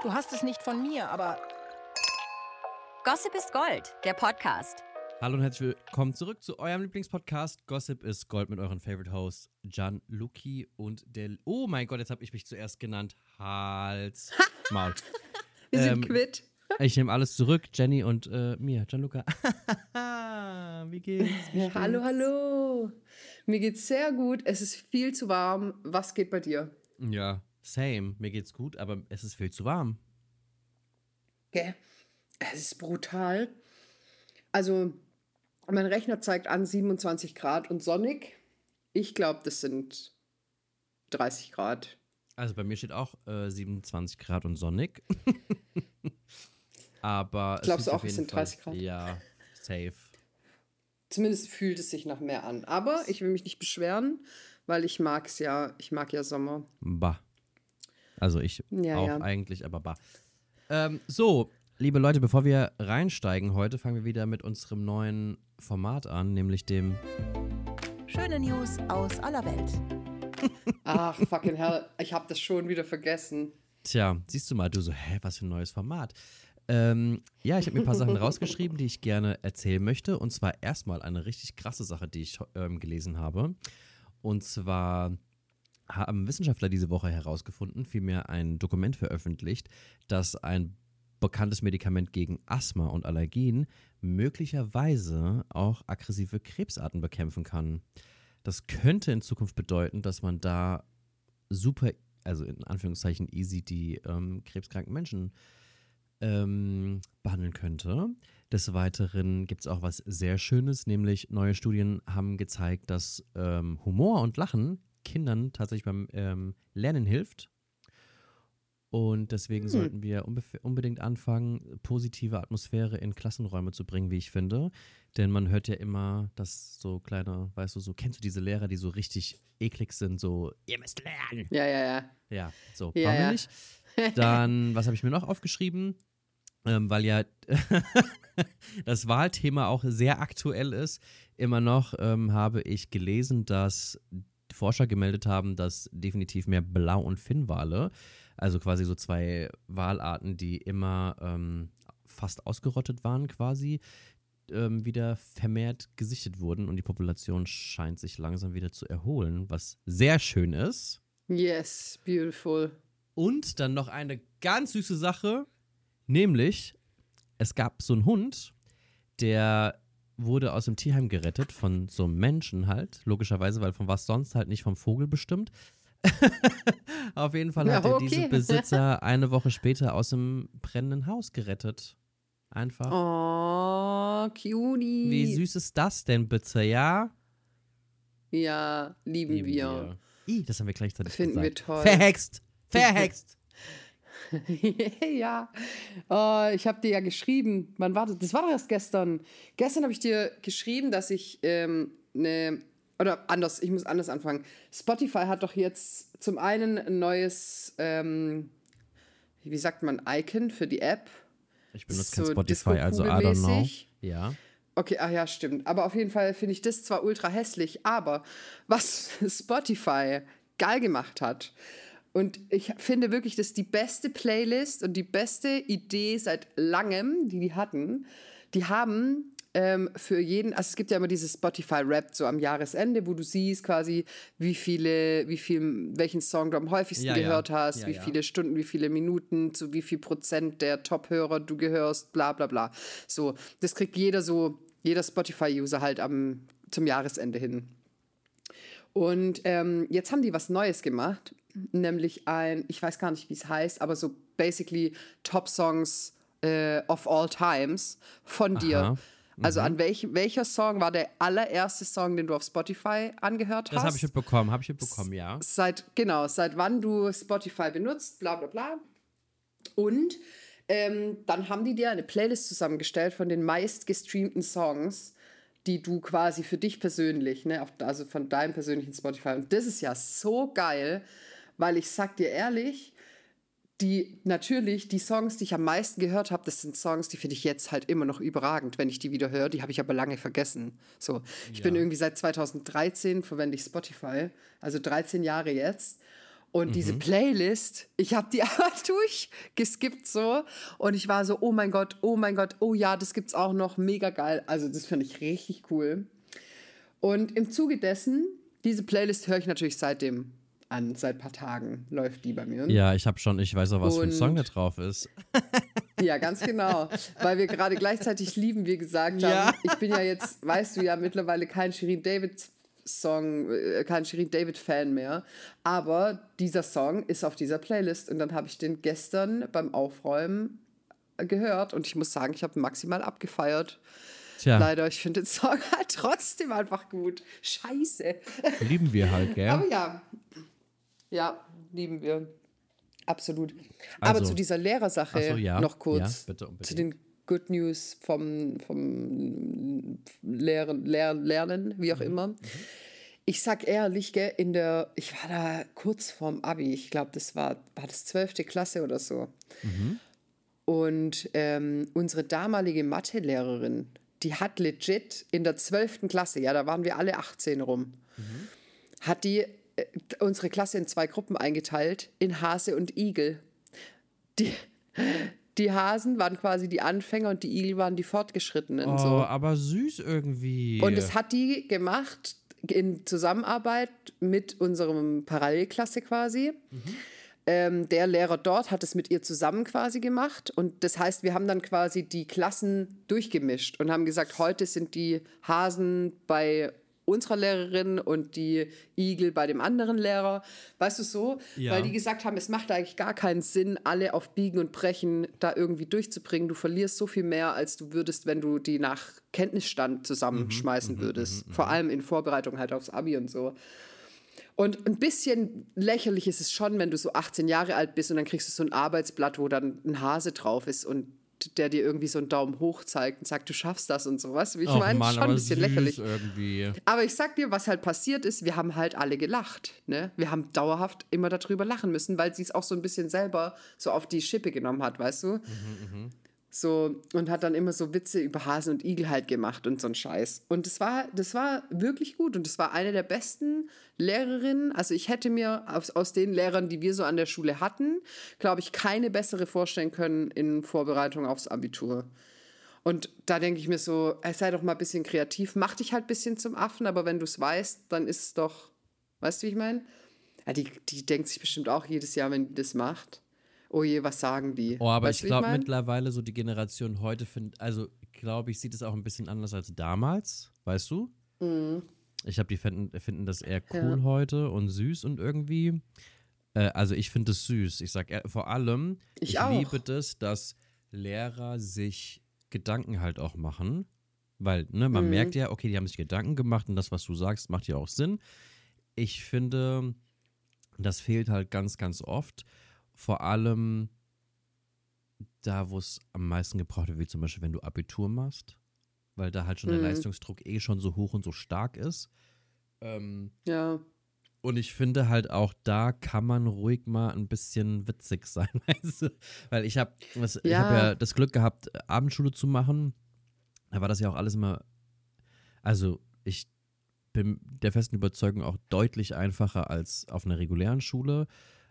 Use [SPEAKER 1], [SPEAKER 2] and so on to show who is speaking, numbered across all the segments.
[SPEAKER 1] Du hast es nicht von mir, aber...
[SPEAKER 2] Gossip ist Gold, der Podcast.
[SPEAKER 3] Hallo und herzlich willkommen zurück zu eurem Lieblingspodcast Gossip ist Gold mit euren Favorite Hosts Gianluca und Del... Oh mein Gott, jetzt habe ich mich zuerst genannt. Hals, Maul.
[SPEAKER 4] Wir sind quitt.
[SPEAKER 3] Ich nehme alles zurück, Jenny und mir, Gianluca. Wie geht's?
[SPEAKER 4] Hallo. Mir geht's sehr gut. Es ist viel zu warm. Was geht bei dir?
[SPEAKER 3] Ja, same. Mir geht's gut, aber es ist viel zu warm.
[SPEAKER 4] Okay. Es ist brutal. Also, mein Rechner zeigt an 27 Grad und sonnig. Ich glaube, das sind 30 Grad.
[SPEAKER 3] Also bei mir steht auch 27 Grad und sonnig. Aber
[SPEAKER 4] glaubst du auch, es sind 30 Grad?
[SPEAKER 3] Ja, safe.
[SPEAKER 4] Zumindest fühlt es sich nach mehr an. Aber ich will mich nicht beschweren, weil ich mag ja Sommer.
[SPEAKER 3] Bah. Also ich auch
[SPEAKER 4] Ja.
[SPEAKER 3] eigentlich, aber bah. So, liebe Leute, bevor wir reinsteigen heute, fangen wir wieder mit unserem neuen Format an, nämlich dem
[SPEAKER 1] Schöne News aus aller Welt.
[SPEAKER 4] Ach, fucking hell, ich habe das schon wieder vergessen.
[SPEAKER 3] Tja, siehst du mal, du so, was für ein neues Format. Ja, ich habe mir ein paar Sachen rausgeschrieben, die ich gerne erzählen möchte. Und zwar erstmal eine richtig krasse Sache, die ich gelesen habe. Und zwar haben Wissenschaftler diese Woche herausgefunden, vielmehr ein Dokument veröffentlicht, dass ein bekanntes Medikament gegen Asthma und Allergien möglicherweise auch aggressive Krebsarten bekämpfen kann. Das könnte in Zukunft bedeuten, dass man da super, also in Anführungszeichen easy, die krebskranken Menschen behandeln könnte. Des Weiteren gibt es auch was sehr Schönes, nämlich neue Studien haben gezeigt, dass Humor und Lachen Kindern tatsächlich beim Lernen hilft. Und deswegen sollten wir unbedingt anfangen, positive Atmosphäre in Klassenräume zu bringen, wie ich finde. Denn man hört ja immer, dass so kleine, weißt du, so, kennst du diese Lehrer, die so richtig eklig sind, so, ihr müsst lernen.
[SPEAKER 4] Ja.
[SPEAKER 3] Ja, so,
[SPEAKER 4] Ja,
[SPEAKER 3] brauchen wir
[SPEAKER 4] ja.
[SPEAKER 3] nicht. Dann, was habe ich mir noch aufgeschrieben? Weil ja das Wahlthema auch sehr aktuell ist. Immer noch habe ich gelesen, dass Forscher gemeldet haben, dass definitiv mehr Blau- und Finnwale, also quasi so zwei Walarten, die immer fast ausgerottet waren quasi, wieder vermehrt gesichtet wurden und die Population scheint sich langsam wieder zu erholen, was sehr schön ist.
[SPEAKER 4] Yes, beautiful.
[SPEAKER 3] Und dann noch eine ganz süße Sache, nämlich es gab so einen Hund, der wurde aus dem Tierheim gerettet, von so einem Menschen halt, logischerweise, weil von was sonst halt, nicht vom Vogel bestimmt. Auf jeden Fall hat er diesen Besitzer eine Woche später aus dem brennenden Haus gerettet. Einfach.
[SPEAKER 4] Oh, cutie.
[SPEAKER 3] Wie süß ist das denn bitte, ja?
[SPEAKER 4] Ja, lieben wir.
[SPEAKER 3] Das haben wir gleichzeitig
[SPEAKER 4] Finden
[SPEAKER 3] gesagt.
[SPEAKER 4] wir toll.
[SPEAKER 3] Verhext!
[SPEAKER 4] Ja. Oh, ich habe dir ja geschrieben. Wann war das? Das war doch erst gestern. Gestern habe ich dir geschrieben, dass ich oder anders, ich muss anders anfangen. Spotify hat doch jetzt zum einen ein neues, wie sagt man, Icon für die App.
[SPEAKER 3] Ich benutze
[SPEAKER 4] So
[SPEAKER 3] kein Spotify, also I don't know.
[SPEAKER 4] Disco-Kugel-mäßig.
[SPEAKER 3] Ja.
[SPEAKER 4] Okay, ach ja, stimmt. Aber auf jeden Fall finde ich das zwar ultra hässlich, aber was Spotify geil gemacht hat, und ich finde wirklich, das ist die beste Playlist und die beste Idee seit langem, die hatten. Die haben für jeden, also es gibt ja immer dieses Spotify-Rap so am Jahresende, wo du siehst quasi, welchen Song du am häufigsten gehört hast, wie viele Stunden, wie viele Minuten, zu wie viel Prozent der Top-Hörer du gehörst, bla bla bla. So, das kriegt jeder Spotify-User halt zum Jahresende hin. Und jetzt haben die was Neues gemacht, nämlich ich weiß gar nicht, wie es heißt, aber so basically Top-Songs of all times von dir.
[SPEAKER 3] Aha.
[SPEAKER 4] Also an welcher Song war der allererste Song, den du auf Spotify angehört hast?
[SPEAKER 3] Das habe ich mitbekommen, ja.
[SPEAKER 4] Seit wann du Spotify benutzt, bla bla bla. Und dann haben die dir eine Playlist zusammengestellt von den meistgestreamten Songs, die du quasi für dich persönlich, ne, also von deinem persönlichen Spotify. Und das ist ja so geil, weil ich sag dir ehrlich, die Songs, die ich am meisten gehört habe, das sind Songs, die finde ich jetzt halt immer noch überragend, wenn ich die wieder höre. Die habe ich aber lange vergessen. So, ich bin irgendwie seit 2013 verwende ich Spotify, also 13 Jahre jetzt. Und diese Playlist, ich habe die einmal durchgeskippt so und ich war so, oh mein Gott, oh ja, das gibt's auch noch, mega geil. Also das finde ich richtig cool. Und im Zuge dessen, diese Playlist höre ich natürlich seitdem an, seit ein paar Tagen läuft die bei mir.
[SPEAKER 3] Ja, ich weiß auch, was für ein Song da drauf ist.
[SPEAKER 4] Ja, ganz genau. Weil wir gerade gleichzeitig lieben, wie gesagt haben.
[SPEAKER 3] Ja.
[SPEAKER 4] Ich bin ja jetzt, weißt du ja, mittlerweile kein Shirin David-Fan mehr. Aber dieser Song ist auf dieser Playlist und dann habe ich den gestern beim Aufräumen gehört und ich muss sagen, ich habe maximal abgefeiert.
[SPEAKER 3] Tja,
[SPEAKER 4] Leider, ich finde den Song halt trotzdem einfach gut. Scheiße.
[SPEAKER 3] lieben wir halt, gell?
[SPEAKER 4] Aber ja, lieben wir. Absolut. Aber
[SPEAKER 3] Also,
[SPEAKER 4] zu dieser Lehrersache
[SPEAKER 3] ach so, ja.
[SPEAKER 4] noch kurz.
[SPEAKER 3] Ja, bitte, unbedingt.
[SPEAKER 4] Zu den Good News vom Lernen, wie auch immer. Ich sag ehrlich, gell, ich war da kurz vorm Abi. Ich glaube, das war das 12. Klasse oder so. Und unsere damalige Mathelehrerin, die hat legit in der 12. Klasse, ja, da waren wir alle 18 rum, hat die unsere Klasse in 2 Gruppen eingeteilt, in Hase und Igel. Die Hasen waren quasi die Anfänger und die Igel waren die Fortgeschrittenen.
[SPEAKER 3] Oh,
[SPEAKER 4] So.
[SPEAKER 3] aber süß irgendwie.
[SPEAKER 4] Und das hat die gemacht in Zusammenarbeit mit unserem Parallelklasse quasi. Der Lehrer dort hat es mit ihr zusammen quasi gemacht. Und das heißt, wir haben dann quasi die Klassen durchgemischt und haben gesagt, heute sind die Hasen bei unserer Lehrerin und die Igel bei dem anderen Lehrer. Weißt du so?
[SPEAKER 3] Ja.
[SPEAKER 4] Weil die gesagt haben, es macht eigentlich gar keinen Sinn, alle auf Biegen und Brechen da irgendwie durchzubringen. Du verlierst so viel mehr, als du würdest, wenn du die nach Kenntnisstand zusammenschmeißen würdest. Vor allem in Vorbereitung halt aufs Abi und so. Und ein bisschen lächerlich ist es schon, wenn du so 18 Jahre alt bist und dann kriegst du so ein Arbeitsblatt, wo dann ein Hase drauf ist und der dir irgendwie so einen Daumen hoch zeigt und sagt, du schaffst das und sowas. Ich meine,
[SPEAKER 3] Mann,
[SPEAKER 4] schon ein
[SPEAKER 3] aber
[SPEAKER 4] bisschen
[SPEAKER 3] süß
[SPEAKER 4] lächerlich.
[SPEAKER 3] irgendwie.
[SPEAKER 4] Aber ich sag dir, was halt passiert ist, wir haben halt alle gelacht. Ne? Wir haben dauerhaft immer darüber lachen müssen, weil sie es auch so ein bisschen selber so auf die Schippe genommen hat, weißt du? So, und hat dann immer so Witze über Hasen und Igel halt gemacht und so ein Scheiß. Und das war wirklich gut und das war eine der besten Lehrerinnen. Also ich hätte mir aus den Lehrern, die wir so an der Schule hatten, glaube ich, keine bessere vorstellen können in Vorbereitung aufs Abitur. Und da denke ich mir so, sei doch mal ein bisschen kreativ, mach dich halt ein bisschen zum Affen, aber wenn du es weißt, dann ist es doch, weißt du, wie ich meine? Ja, die denkt sich bestimmt auch jedes Jahr, wenn die das macht. Oh je, was sagen die?
[SPEAKER 3] Oh, aber
[SPEAKER 4] Weißt
[SPEAKER 3] ich
[SPEAKER 4] du, wie
[SPEAKER 3] glaube
[SPEAKER 4] mein?
[SPEAKER 3] mittlerweile so die Generation heute glaube ich, sieht es auch ein bisschen anders als damals, weißt du? Ich glaube, die finden das eher cool heute und süß und irgendwie. Also ich finde es süß. Ich sag vor allem, ich
[SPEAKER 4] auch.
[SPEAKER 3] liebe das, dass Lehrer sich Gedanken halt auch machen. Weil, ne, man merkt ja, okay, die haben sich Gedanken gemacht und das, was du sagst, macht ja auch Sinn. Ich finde, das fehlt halt ganz, ganz oft. Vor allem da, wo es am meisten gebraucht wird, wie zum Beispiel, wenn du Abitur machst, weil da halt schon der Leistungsdruck schon so hoch und so stark ist.
[SPEAKER 4] Ja.
[SPEAKER 3] Und ich finde halt auch, da kann man ruhig mal ein bisschen witzig sein, weißt du? Weil ich habe ja das Glück gehabt, Abendschule zu machen. Da war das ja auch alles immer, also ich bin der festen Überzeugung auch deutlich einfacher als auf einer regulären Schule.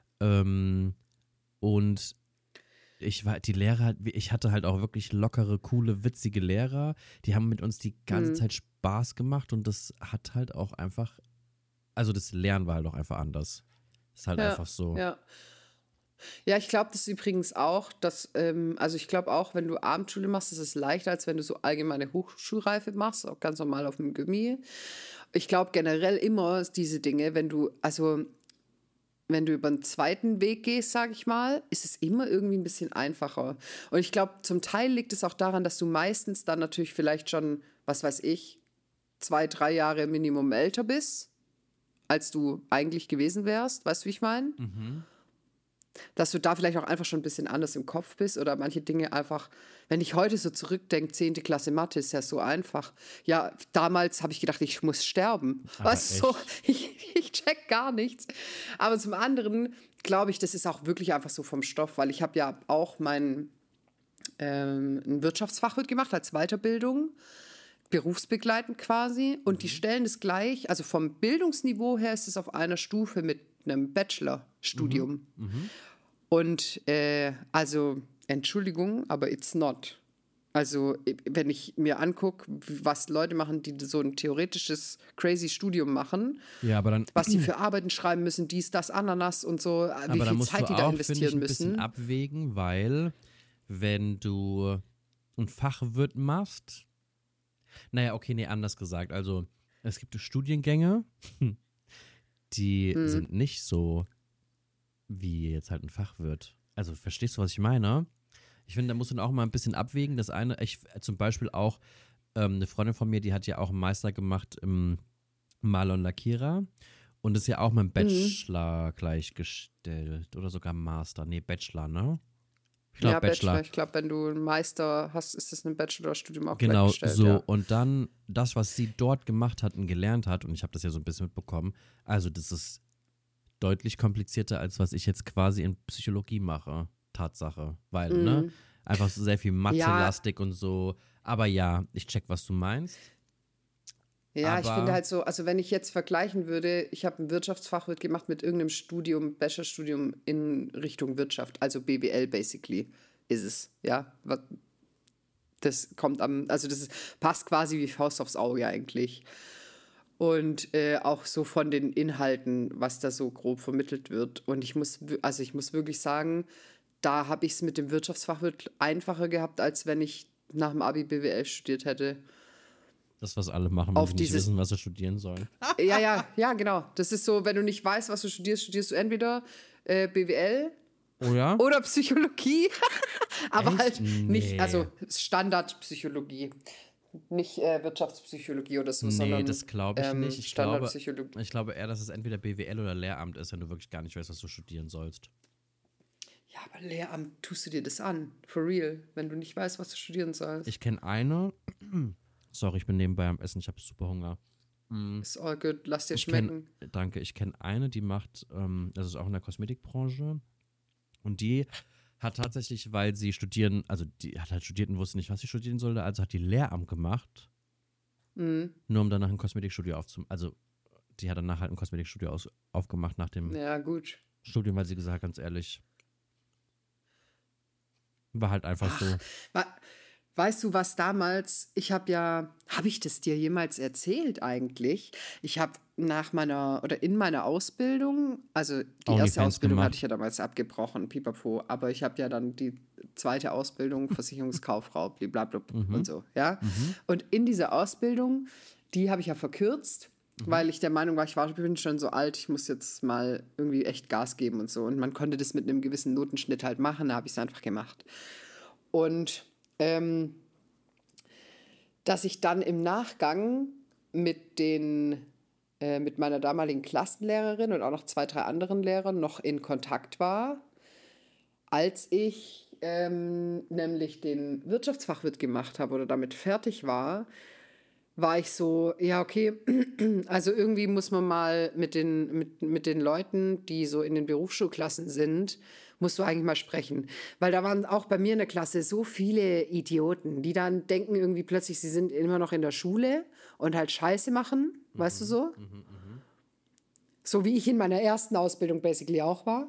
[SPEAKER 3] Und ich hatte halt auch wirklich lockere, coole, witzige Lehrer. Die haben mit uns die ganze Zeit Spaß gemacht und das hat halt auch einfach, also das Lernen war halt auch einfach anders. Ist halt einfach so.
[SPEAKER 4] Ja. Ja, ich glaube das übrigens auch, dass, also ich glaube auch, wenn du Abendschule machst, ist es leichter, als wenn du so allgemeine Hochschulreife machst, auch ganz normal auf dem Gymi. Ich glaube generell immer diese Dinge, wenn du über einen zweiten Weg gehst, sage ich mal, ist es immer irgendwie ein bisschen einfacher. Und ich glaube, zum Teil liegt es auch daran, dass du meistens dann natürlich vielleicht schon, was weiß ich, 2, 3 Jahre Minimum älter bist, als du eigentlich gewesen wärst. Weißt du, wie ich meine? Dass du da vielleicht auch einfach schon ein bisschen anders im Kopf bist oder manche Dinge einfach, wenn ich heute so zurückdenke, 10. Klasse Mathe ist ja so einfach. Ja, damals habe ich gedacht, ich muss sterben.
[SPEAKER 3] Aber
[SPEAKER 4] Was so, ich check gar nichts. Aber zum anderen glaube ich, das ist auch wirklich einfach so vom Stoff, weil ich habe ja auch ein Wirtschaftsfachwirt gemacht als Weiterbildung, berufsbegleitend quasi. Und die stellen es gleich, also vom Bildungsniveau her ist es auf einer Stufe mit einem Bachelorstudium. Und also, Entschuldigung, aber it's not. Also, wenn ich mir angucke, was Leute machen, die so ein theoretisches, crazy Studium machen,
[SPEAKER 3] Ja, aber dann,
[SPEAKER 4] was die für Arbeiten schreiben müssen, dies, das, Ananas und so, wie
[SPEAKER 3] aber dann
[SPEAKER 4] viel
[SPEAKER 3] musst
[SPEAKER 4] Zeit
[SPEAKER 3] du
[SPEAKER 4] die da
[SPEAKER 3] auch, finde ich,
[SPEAKER 4] investieren
[SPEAKER 3] ein bisschen
[SPEAKER 4] müssen.
[SPEAKER 3] abwägen, weil wenn du ein Fachwirt machst, naja, okay, nee, anders gesagt. Also, es gibt Studiengänge, die sind nicht so wie jetzt halt ein Fachwirt. Also, verstehst du, was ich meine? Ich finde, da musst du dann auch mal ein bisschen abwägen. Das eine, zum Beispiel auch, eine Freundin von mir, die hat ja auch einen Meister gemacht im Maler und Lackierer und ist ja auch mit dem Bachelor gleichgestellt oder sogar Master. Nee, Bachelor, ne? Ich glaube
[SPEAKER 4] Ja,
[SPEAKER 3] Bachelor.
[SPEAKER 4] Ich glaube, wenn du einen Meister hast, ist das ein Bachelorstudium auch
[SPEAKER 3] Genau,
[SPEAKER 4] gleichgestellt.
[SPEAKER 3] so.
[SPEAKER 4] Ja.
[SPEAKER 3] Und dann das, was sie dort gemacht hat und gelernt hat, und ich habe das ja so ein bisschen mitbekommen, also das ist deutlich komplizierter, als was ich jetzt quasi in Psychologie mache. Tatsache. Weil, ne? Einfach so sehr viel Mathe-lastig und so. Aber ja, ich check, was du meinst.
[SPEAKER 4] Ja, ich
[SPEAKER 3] Aber-
[SPEAKER 4] finde halt so, also wenn ich jetzt vergleichen würde, ich habe ein Wirtschaftsfachwirt gemacht mit irgendeinem Studium, Bachelorstudium in Richtung Wirtschaft, also BWL basically ist es, ja. Das kommt also passt quasi wie Faust aufs Auge eigentlich. Und auch so von den Inhalten, was da so grob vermittelt wird. Und ich muss wirklich sagen, da habe ich es mit dem Wirtschaftsfachwirt einfacher gehabt, als wenn ich nach dem Abi BWL studiert hätte.
[SPEAKER 3] Das, was alle machen, wenn
[SPEAKER 4] Auf
[SPEAKER 3] sie nicht
[SPEAKER 4] dieses-
[SPEAKER 3] wissen, was sie studieren sollen.
[SPEAKER 4] Ja, genau. Das ist so, wenn du nicht weißt, was du studierst, studierst du entweder BWL
[SPEAKER 3] Oh ja?
[SPEAKER 4] oder Psychologie. Aber
[SPEAKER 3] Echt?
[SPEAKER 4] halt nicht,
[SPEAKER 3] Nee.
[SPEAKER 4] also Standardpsychologie. Nicht Wirtschaftspsychologie oder so,
[SPEAKER 3] Nee,
[SPEAKER 4] sondern
[SPEAKER 3] das glaube ich nicht. Ich
[SPEAKER 4] Standardpsychologie.
[SPEAKER 3] glaube eher, dass es entweder BWL oder Lehramt ist, wenn du wirklich gar nicht weißt, was du studieren sollst.
[SPEAKER 4] Ja, aber Lehramt, tust du dir das an? For real, wenn du nicht weißt, was du studieren sollst.
[SPEAKER 3] Ich kenne eine. Sorry, ich bin nebenbei am Essen, ich habe super Hunger.
[SPEAKER 4] Ist all good, lass dir
[SPEAKER 3] Ich
[SPEAKER 4] schmecken.
[SPEAKER 3] Danke, ich kenne eine, die macht, das ist auch in der Kosmetikbranche. Und die hat tatsächlich, weil sie studieren, also die hat halt studiert und wusste nicht, was sie studieren sollte, also hat die Lehramt gemacht, nur um danach ein Kosmetikstudio aufzumachen. Also die hat danach halt ein Kosmetikstudio aufgemacht nach dem
[SPEAKER 4] Ja, gut.
[SPEAKER 3] Studium, weil sie gesagt hat, ganz ehrlich, war halt einfach so.
[SPEAKER 4] Weißt du, was damals, habe ich das dir jemals erzählt eigentlich? Ich habe in meiner Ausbildung, also die erste
[SPEAKER 3] OnlyFans
[SPEAKER 4] Ausbildung
[SPEAKER 3] gemacht.
[SPEAKER 4] hatte ich ja damals abgebrochen, pipapo, aber ich habe ja dann die zweite Ausbildung, Versicherungskauffrau, blablabla und so, ja. Und in dieser Ausbildung, die habe ich ja verkürzt, weil ich der Meinung war, ich bin schon so alt, ich muss jetzt mal irgendwie echt Gas geben und so. Und man konnte das mit einem gewissen Notenschnitt halt machen, da habe ich es einfach gemacht. Und dass ich dann im Nachgang mit meiner damaligen Klassenlehrerin und auch noch 2, 3 anderen Lehrern noch in Kontakt war, als ich nämlich den Wirtschaftsfachwirt gemacht habe oder damit fertig war ich so, ja, okay, also irgendwie muss man mal mit den Leuten, die so in den Berufsschulklassen sind, musst du eigentlich mal sprechen. Weil da waren auch bei mir in der Klasse so viele Idioten, die dann denken irgendwie plötzlich, sie sind immer noch in der Schule und halt Scheiße machen, weißt du so? So wie ich in meiner ersten Ausbildung basically auch war.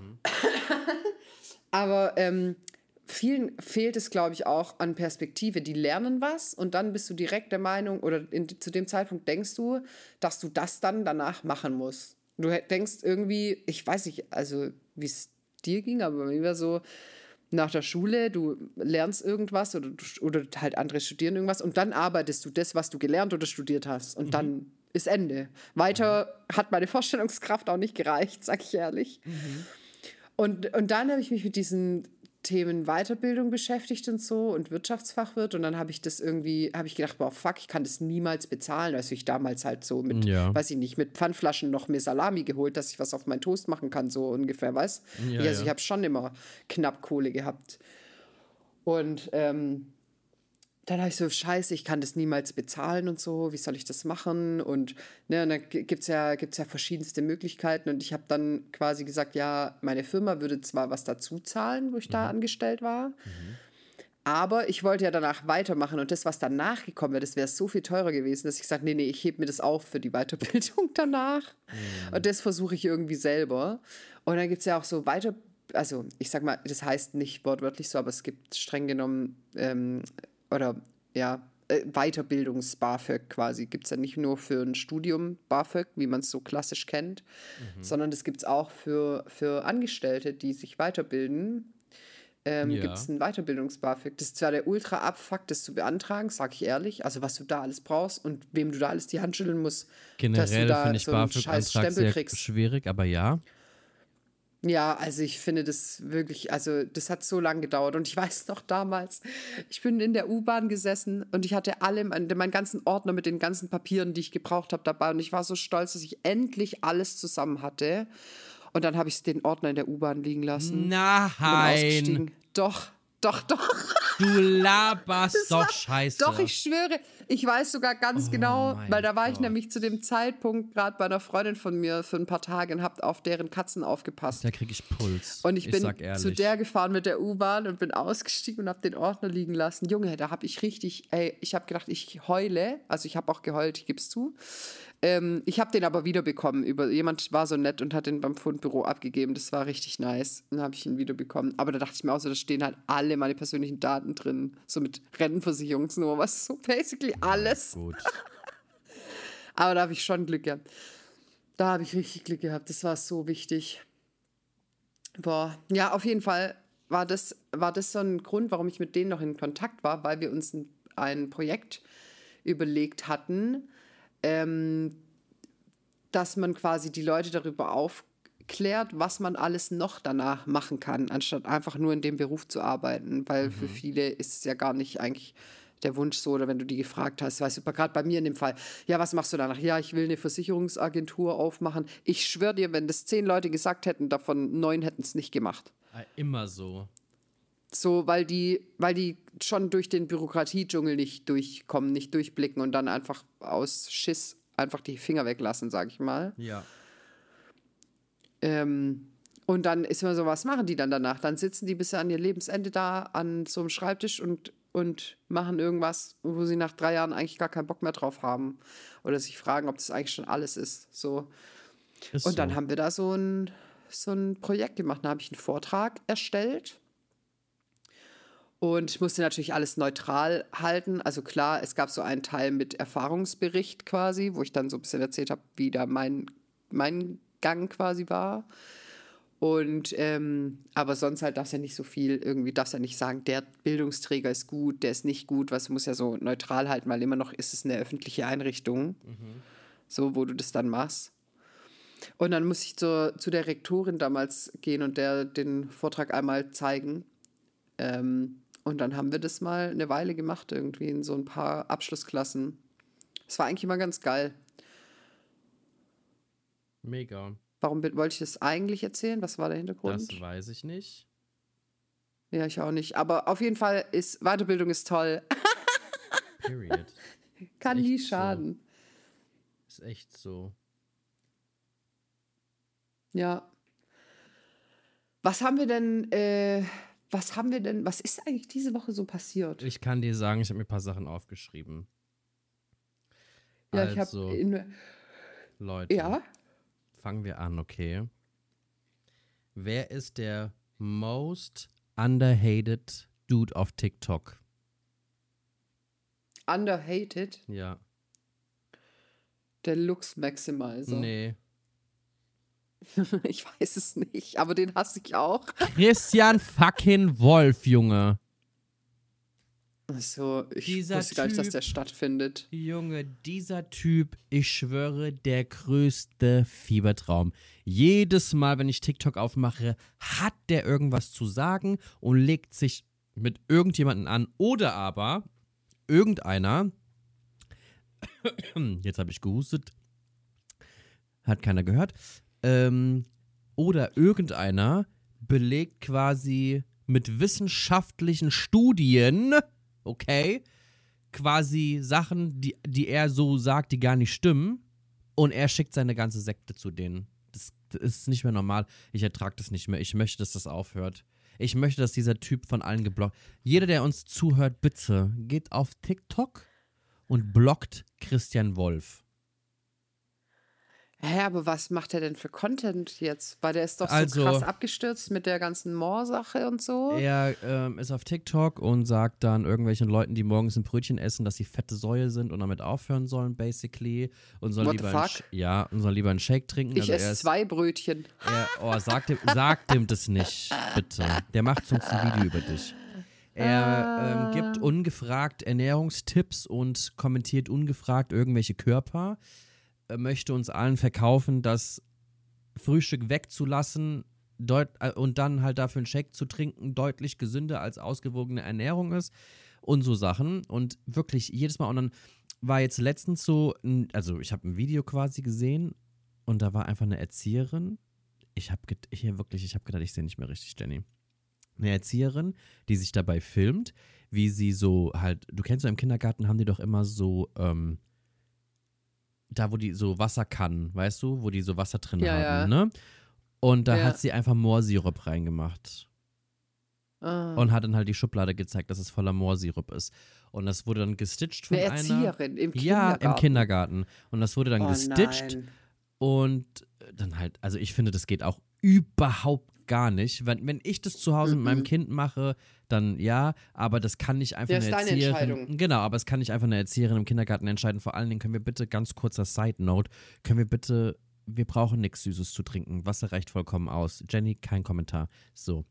[SPEAKER 4] Aber vielen fehlt es, glaube ich, auch an Perspektive. Die lernen was und dann bist du direkt der Meinung oder zu dem Zeitpunkt denkst du, dass du das dann danach machen musst. Du denkst irgendwie, ich weiß nicht, also wie es dir ging, aber bei mir war so, nach der Schule, du lernst irgendwas oder halt andere studieren irgendwas und dann arbeitest du das, was du gelernt oder studiert hast und dann ist Ende. Weiter hat meine Vorstellungskraft auch nicht gereicht, sag ich ehrlich. Und dann habe ich mich mit diesen Themen Weiterbildung beschäftigt und so und Wirtschaftsfachwirt und dann habe ich gedacht, boah, fuck, ich kann das niemals bezahlen. Also ich damals halt so mit, weiß ich nicht, mit Pfandflaschen noch mehr Salami geholt, dass ich was auf meinen Toast machen kann, so ungefähr, weißt? Ich habe schon immer knapp Kohle gehabt. Und dann habe ich so, scheiße, ich kann das niemals bezahlen und so, wie soll ich das machen? Und, ne, und dann gibt's ja verschiedenste Möglichkeiten und ich habe dann quasi gesagt, ja, meine Firma würde zwar was dazu zahlen, wo ich da angestellt war, Aber ich wollte ja danach weitermachen und das, was danach gekommen wäre, das wäre so viel teurer gewesen, dass ich gesagt habe, nee, ich hebe mir das auf für die Weiterbildung danach. Und das versuche ich irgendwie selber. Und dann gibt es ja auch so also ich sag mal, das heißt nicht wortwörtlich so, aber es gibt streng genommen Weiterbildungs-BAföG quasi. Gibt es ja nicht nur für ein Studium BAföG, wie man es so klassisch kennt, sondern das gibt es auch für Angestellte, die sich weiterbilden. Gibt es ein Weiterbildungs-BAföG. Das ist zwar der Ultra-Abfuck, das zu beantragen, sag ich ehrlich. Also was du da alles brauchst und wem du da alles die Hand schütteln musst, dass du
[SPEAKER 3] Generell
[SPEAKER 4] da
[SPEAKER 3] finde ich
[SPEAKER 4] so einen scheiß
[SPEAKER 3] BAföG-Antrag
[SPEAKER 4] Stempel
[SPEAKER 3] sehr
[SPEAKER 4] kriegst.
[SPEAKER 3] schwierig, aber ja.
[SPEAKER 4] Ja, also ich finde das wirklich, also das hat so lange gedauert. Und ich weiß noch damals, ich bin in der U-Bahn gesessen und ich hatte meinen ganzen Ordner mit den ganzen Papieren, die ich gebraucht habe, dabei. Und ich war so stolz, dass ich endlich alles zusammen hatte. Und dann habe ich den Ordner in der U-Bahn liegen lassen.
[SPEAKER 3] Nein!
[SPEAKER 4] Doch.
[SPEAKER 3] Du laberst
[SPEAKER 4] Das
[SPEAKER 3] doch
[SPEAKER 4] war-
[SPEAKER 3] Scheiße.
[SPEAKER 4] Doch, ich schwöre, ich weiß sogar ganz genau,
[SPEAKER 3] mein
[SPEAKER 4] weil da war ich
[SPEAKER 3] Gott.
[SPEAKER 4] nämlich zu dem Zeitpunkt gerade bei einer Freundin von mir für ein paar Tage und habe auf deren Katzen aufgepasst.
[SPEAKER 3] Da kriege ich Puls.
[SPEAKER 4] Und ich bin
[SPEAKER 3] sag ehrlich.
[SPEAKER 4] zu der gefahren mit der U-Bahn und bin ausgestiegen und habe den Ordner liegen lassen. Junge, da habe ich ich habe gedacht, ich heule. Also ich habe auch geheult, ich gebe es zu. Ich habe den aber wiederbekommen. Jemand war so nett und hat den beim Fundbüro abgegeben. Das war richtig nice. Dann habe ich ihn wiederbekommen. Aber da dachte ich mir auch so, da stehen halt alle meine persönlichen Daten drin. So mit Rentenversicherungsnummer, was so basically alles.
[SPEAKER 3] Gut.
[SPEAKER 4] Aber da habe ich schon Glück gehabt. Da habe ich richtig Glück gehabt. Das war so wichtig. Boah. Ja, auf jeden Fall war das so ein Grund, warum ich mit denen noch in Kontakt war, weil wir uns ein Projekt überlegt hatten, dass man quasi die Leute darüber aufklärt, was man alles noch danach machen kann, anstatt einfach nur in dem Beruf zu arbeiten. Weil für viele ist es ja gar nicht eigentlich der Wunsch so, oder wenn du die gefragt hast, weißt du, gerade bei mir in dem Fall, ja, was machst du danach? Ja, ich will eine Versicherungsagentur aufmachen. Ich schwöre dir, wenn das 10 Leute gesagt hätten, davon 9 hätten es nicht gemacht.
[SPEAKER 3] Immer so.
[SPEAKER 4] So, weil die schon durch den Bürokratiedschungel nicht durchkommen, nicht durchblicken und dann einfach aus Schiss einfach die Finger weglassen, sag ich mal.
[SPEAKER 3] Ja.
[SPEAKER 4] Und dann ist immer so, was machen die dann danach? Dann sitzen die bis an ihr Lebensende da an so einem Schreibtisch und machen irgendwas, wo sie nach 3 Jahren eigentlich gar keinen Bock mehr drauf haben. Oder sich fragen, ob das eigentlich schon alles ist. So.
[SPEAKER 3] Ist
[SPEAKER 4] Und dann
[SPEAKER 3] so.
[SPEAKER 4] haben wir da so ein Projekt gemacht. Da habe ich einen Vortrag erstellt. Und ich musste natürlich alles neutral halten. Also klar, es gab so einen Teil mit Erfahrungsbericht quasi, wo ich dann so ein bisschen erzählt habe, wie da mein Gang quasi war. Und aber sonst halt darfst du ja nicht so viel, irgendwie darfst du ja nicht sagen, der Bildungsträger ist gut, der ist nicht gut, was du musst ja so neutral halten, weil immer noch ist es eine öffentliche Einrichtung, so, wo du das dann machst. Und dann muss ich zu der Rektorin damals gehen und der den Vortrag einmal zeigen. Und dann haben wir das mal eine Weile gemacht, irgendwie in so ein paar Abschlussklassen. Es war eigentlich immer ganz geil.
[SPEAKER 3] Mega.
[SPEAKER 4] Warum wollte ich das eigentlich erzählen? Was war der Hintergrund?
[SPEAKER 3] Das weiß ich nicht.
[SPEAKER 4] Ja, ich auch nicht. Aber auf jeden Fall Weiterbildung ist toll.
[SPEAKER 3] Period.
[SPEAKER 4] Kann
[SPEAKER 3] echt
[SPEAKER 4] nie
[SPEAKER 3] so.
[SPEAKER 4] schaden.
[SPEAKER 3] Ist echt so.
[SPEAKER 4] Ja. Was ist eigentlich diese Woche so passiert?
[SPEAKER 3] Ich kann dir sagen, ich habe mir ein paar Sachen aufgeschrieben.
[SPEAKER 4] Ja,
[SPEAKER 3] Also,
[SPEAKER 4] ich habe
[SPEAKER 3] Leute,
[SPEAKER 4] ja,
[SPEAKER 3] fangen wir an, okay? Wer ist der most underhated Dude auf TikTok?
[SPEAKER 4] underhated,
[SPEAKER 3] Ja.
[SPEAKER 4] der Lux Maximizer.
[SPEAKER 3] Nee.
[SPEAKER 4] Ich weiß es nicht, aber den hasse ich auch.
[SPEAKER 3] Christian fucking Wolf, Junge.
[SPEAKER 4] Also, ich
[SPEAKER 3] Dieser
[SPEAKER 4] wusste gar nicht, dass
[SPEAKER 3] Typ-
[SPEAKER 4] der stattfindet.
[SPEAKER 3] Junge, dieser Typ, ich schwöre, der größte Fiebertraum. Jedes Mal, wenn ich TikTok aufmache, hat der irgendwas zu sagen und legt sich mit irgendjemandem an. Oder aber irgendeiner, jetzt habe ich gehustet, hat keiner gehört, oder irgendeiner belegt quasi mit wissenschaftlichen Studien, okay, quasi Sachen, die er so sagt, die gar nicht stimmen, und er schickt seine ganze Sekte zu denen. Das ist nicht mehr normal. Ich ertrage das nicht mehr. Ich möchte, dass das aufhört. Ich möchte, dass dieser Typ von allen geblockt. Jeder, der uns zuhört, bitte geht auf TikTok und blockt Christian Wolf.
[SPEAKER 4] Hä, aber was macht er denn für Content jetzt? Weil der ist doch so
[SPEAKER 3] Also-
[SPEAKER 4] krass abgestürzt mit der ganzen Moor-Sache und so.
[SPEAKER 3] Er ist auf TikTok und sagt dann irgendwelchen Leuten, die morgens ein Brötchen essen, dass sie fette Säue sind und damit aufhören sollen, basically. Und soll
[SPEAKER 4] What
[SPEAKER 3] lieber
[SPEAKER 4] the
[SPEAKER 3] ein,
[SPEAKER 4] fuck?
[SPEAKER 3] und soll lieber einen Shake trinken.
[SPEAKER 4] Ich
[SPEAKER 3] er
[SPEAKER 4] esse
[SPEAKER 3] ist-
[SPEAKER 4] 2 Brötchen.
[SPEAKER 3] Sagt ihm das nicht, bitte. Der macht sonst ein Video über dich. Er gibt ungefragt Ernährungstipps und kommentiert ungefragt irgendwelche Körper. Er möchte uns allen verkaufen, dass Frühstück wegzulassen und dann halt dafür einen Shake zu trinken deutlich gesünder als ausgewogene Ernährung ist und so Sachen. Und wirklich jedes Mal. Und dann war jetzt letztens so, ich habe ein Video quasi gesehen und da war einfach eine Erzieherin. Ich habe gedacht, ich sehe nicht mehr richtig, Jenny. Eine Erzieherin, die sich dabei filmt, wie sie so halt, du kennst so im Kindergarten haben die doch immer so, da wo die so Wasserkannen, weißt du, wo die so Wasser drin
[SPEAKER 4] Ja,
[SPEAKER 3] haben,
[SPEAKER 4] ja.
[SPEAKER 3] ne? Und da
[SPEAKER 4] Ja.
[SPEAKER 3] hat sie einfach Moorsirup reingemacht.
[SPEAKER 4] Ah.
[SPEAKER 3] Und hat dann halt die Schublade gezeigt, dass es voller Moorsirup ist. Und das wurde dann gestitcht von
[SPEAKER 4] Eine
[SPEAKER 3] einer.
[SPEAKER 4] Erzieherin im
[SPEAKER 3] Ja,
[SPEAKER 4] Kindergarten.
[SPEAKER 3] im Kindergarten. Und das wurde dann
[SPEAKER 4] Oh
[SPEAKER 3] gestitcht.
[SPEAKER 4] nein.
[SPEAKER 3] Und dann halt, also ich finde, das geht auch überhaupt gar nicht. Wenn ich das zu Hause mit meinem Kind mache, dann ja, aber das kann nicht einfach
[SPEAKER 4] Ja,
[SPEAKER 3] eine
[SPEAKER 4] ist deine
[SPEAKER 3] Erzieherin.
[SPEAKER 4] Entscheidung.
[SPEAKER 3] Genau, aber es kann nicht einfach eine Erzieherin im Kindergarten entscheiden. Vor allen Dingen können wir bitte, ganz kurzer Side-Note, wir brauchen nichts Süßes zu trinken. Wasser reicht vollkommen aus. Jenny, kein Kommentar. So.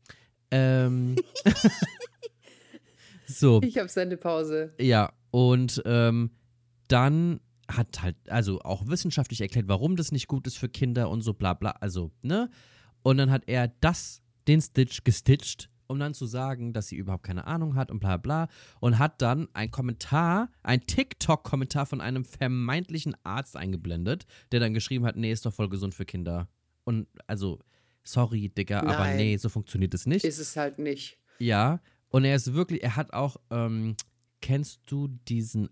[SPEAKER 3] So.
[SPEAKER 4] Ich habe Sendepause.
[SPEAKER 3] Ja, und dann hat halt, also auch wissenschaftlich erklärt, warum das nicht gut ist für Kinder und so bla bla, also, ne? Und dann hat er den Stitch gestitcht, um dann zu sagen, dass sie überhaupt keine Ahnung hat und bla bla. Und hat dann ein TikTok-Kommentar von einem vermeintlichen Arzt eingeblendet, der dann geschrieben hat, nee, ist doch voll gesund für Kinder. Und also, sorry, Digga, aber
[SPEAKER 4] Nein.
[SPEAKER 3] nee, so funktioniert es nicht.
[SPEAKER 4] Ist es halt nicht.
[SPEAKER 3] Ja, und er hat auch, kennst du diesen,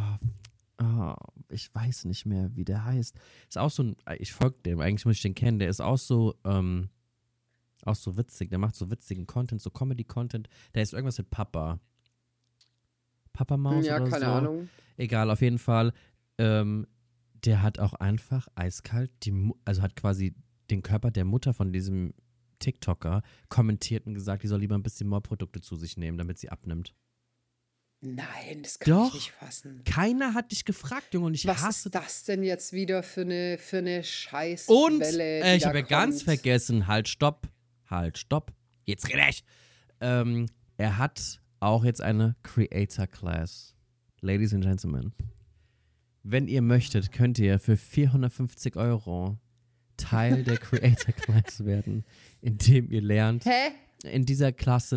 [SPEAKER 3] ich weiß nicht mehr, wie der heißt. Ist auch so ich folge dem, eigentlich muss ich den kennen, der ist auch so witzig, der macht so witzigen Content, so Comedy-Content, der ist irgendwas mit Papa Maus
[SPEAKER 4] Ja,
[SPEAKER 3] oder
[SPEAKER 4] keine
[SPEAKER 3] so.
[SPEAKER 4] Ahnung.
[SPEAKER 3] Egal, auf jeden Fall, der hat auch einfach eiskalt, also hat quasi den Körper der Mutter von diesem TikToker kommentiert und gesagt, die soll lieber ein bisschen Moorprodukte zu sich nehmen, damit sie abnimmt.
[SPEAKER 4] Nein, das kann
[SPEAKER 3] Doch.
[SPEAKER 4] ich nicht fassen.
[SPEAKER 3] Keiner hat dich gefragt, Junge, und ich
[SPEAKER 4] Was
[SPEAKER 3] hasse
[SPEAKER 4] ist das denn jetzt wieder für eine
[SPEAKER 3] Und
[SPEAKER 4] Scheißwelle?
[SPEAKER 3] ich habe ja ganz vergessen, halt, stopp, jetzt rede ich. Er hat auch jetzt eine Creator Class. Ladies and Gentlemen, wenn ihr möchtet, könnt ihr für 450 € Teil der Creator Class werden, indem ihr lernt,
[SPEAKER 4] Hä?
[SPEAKER 3] in dieser Class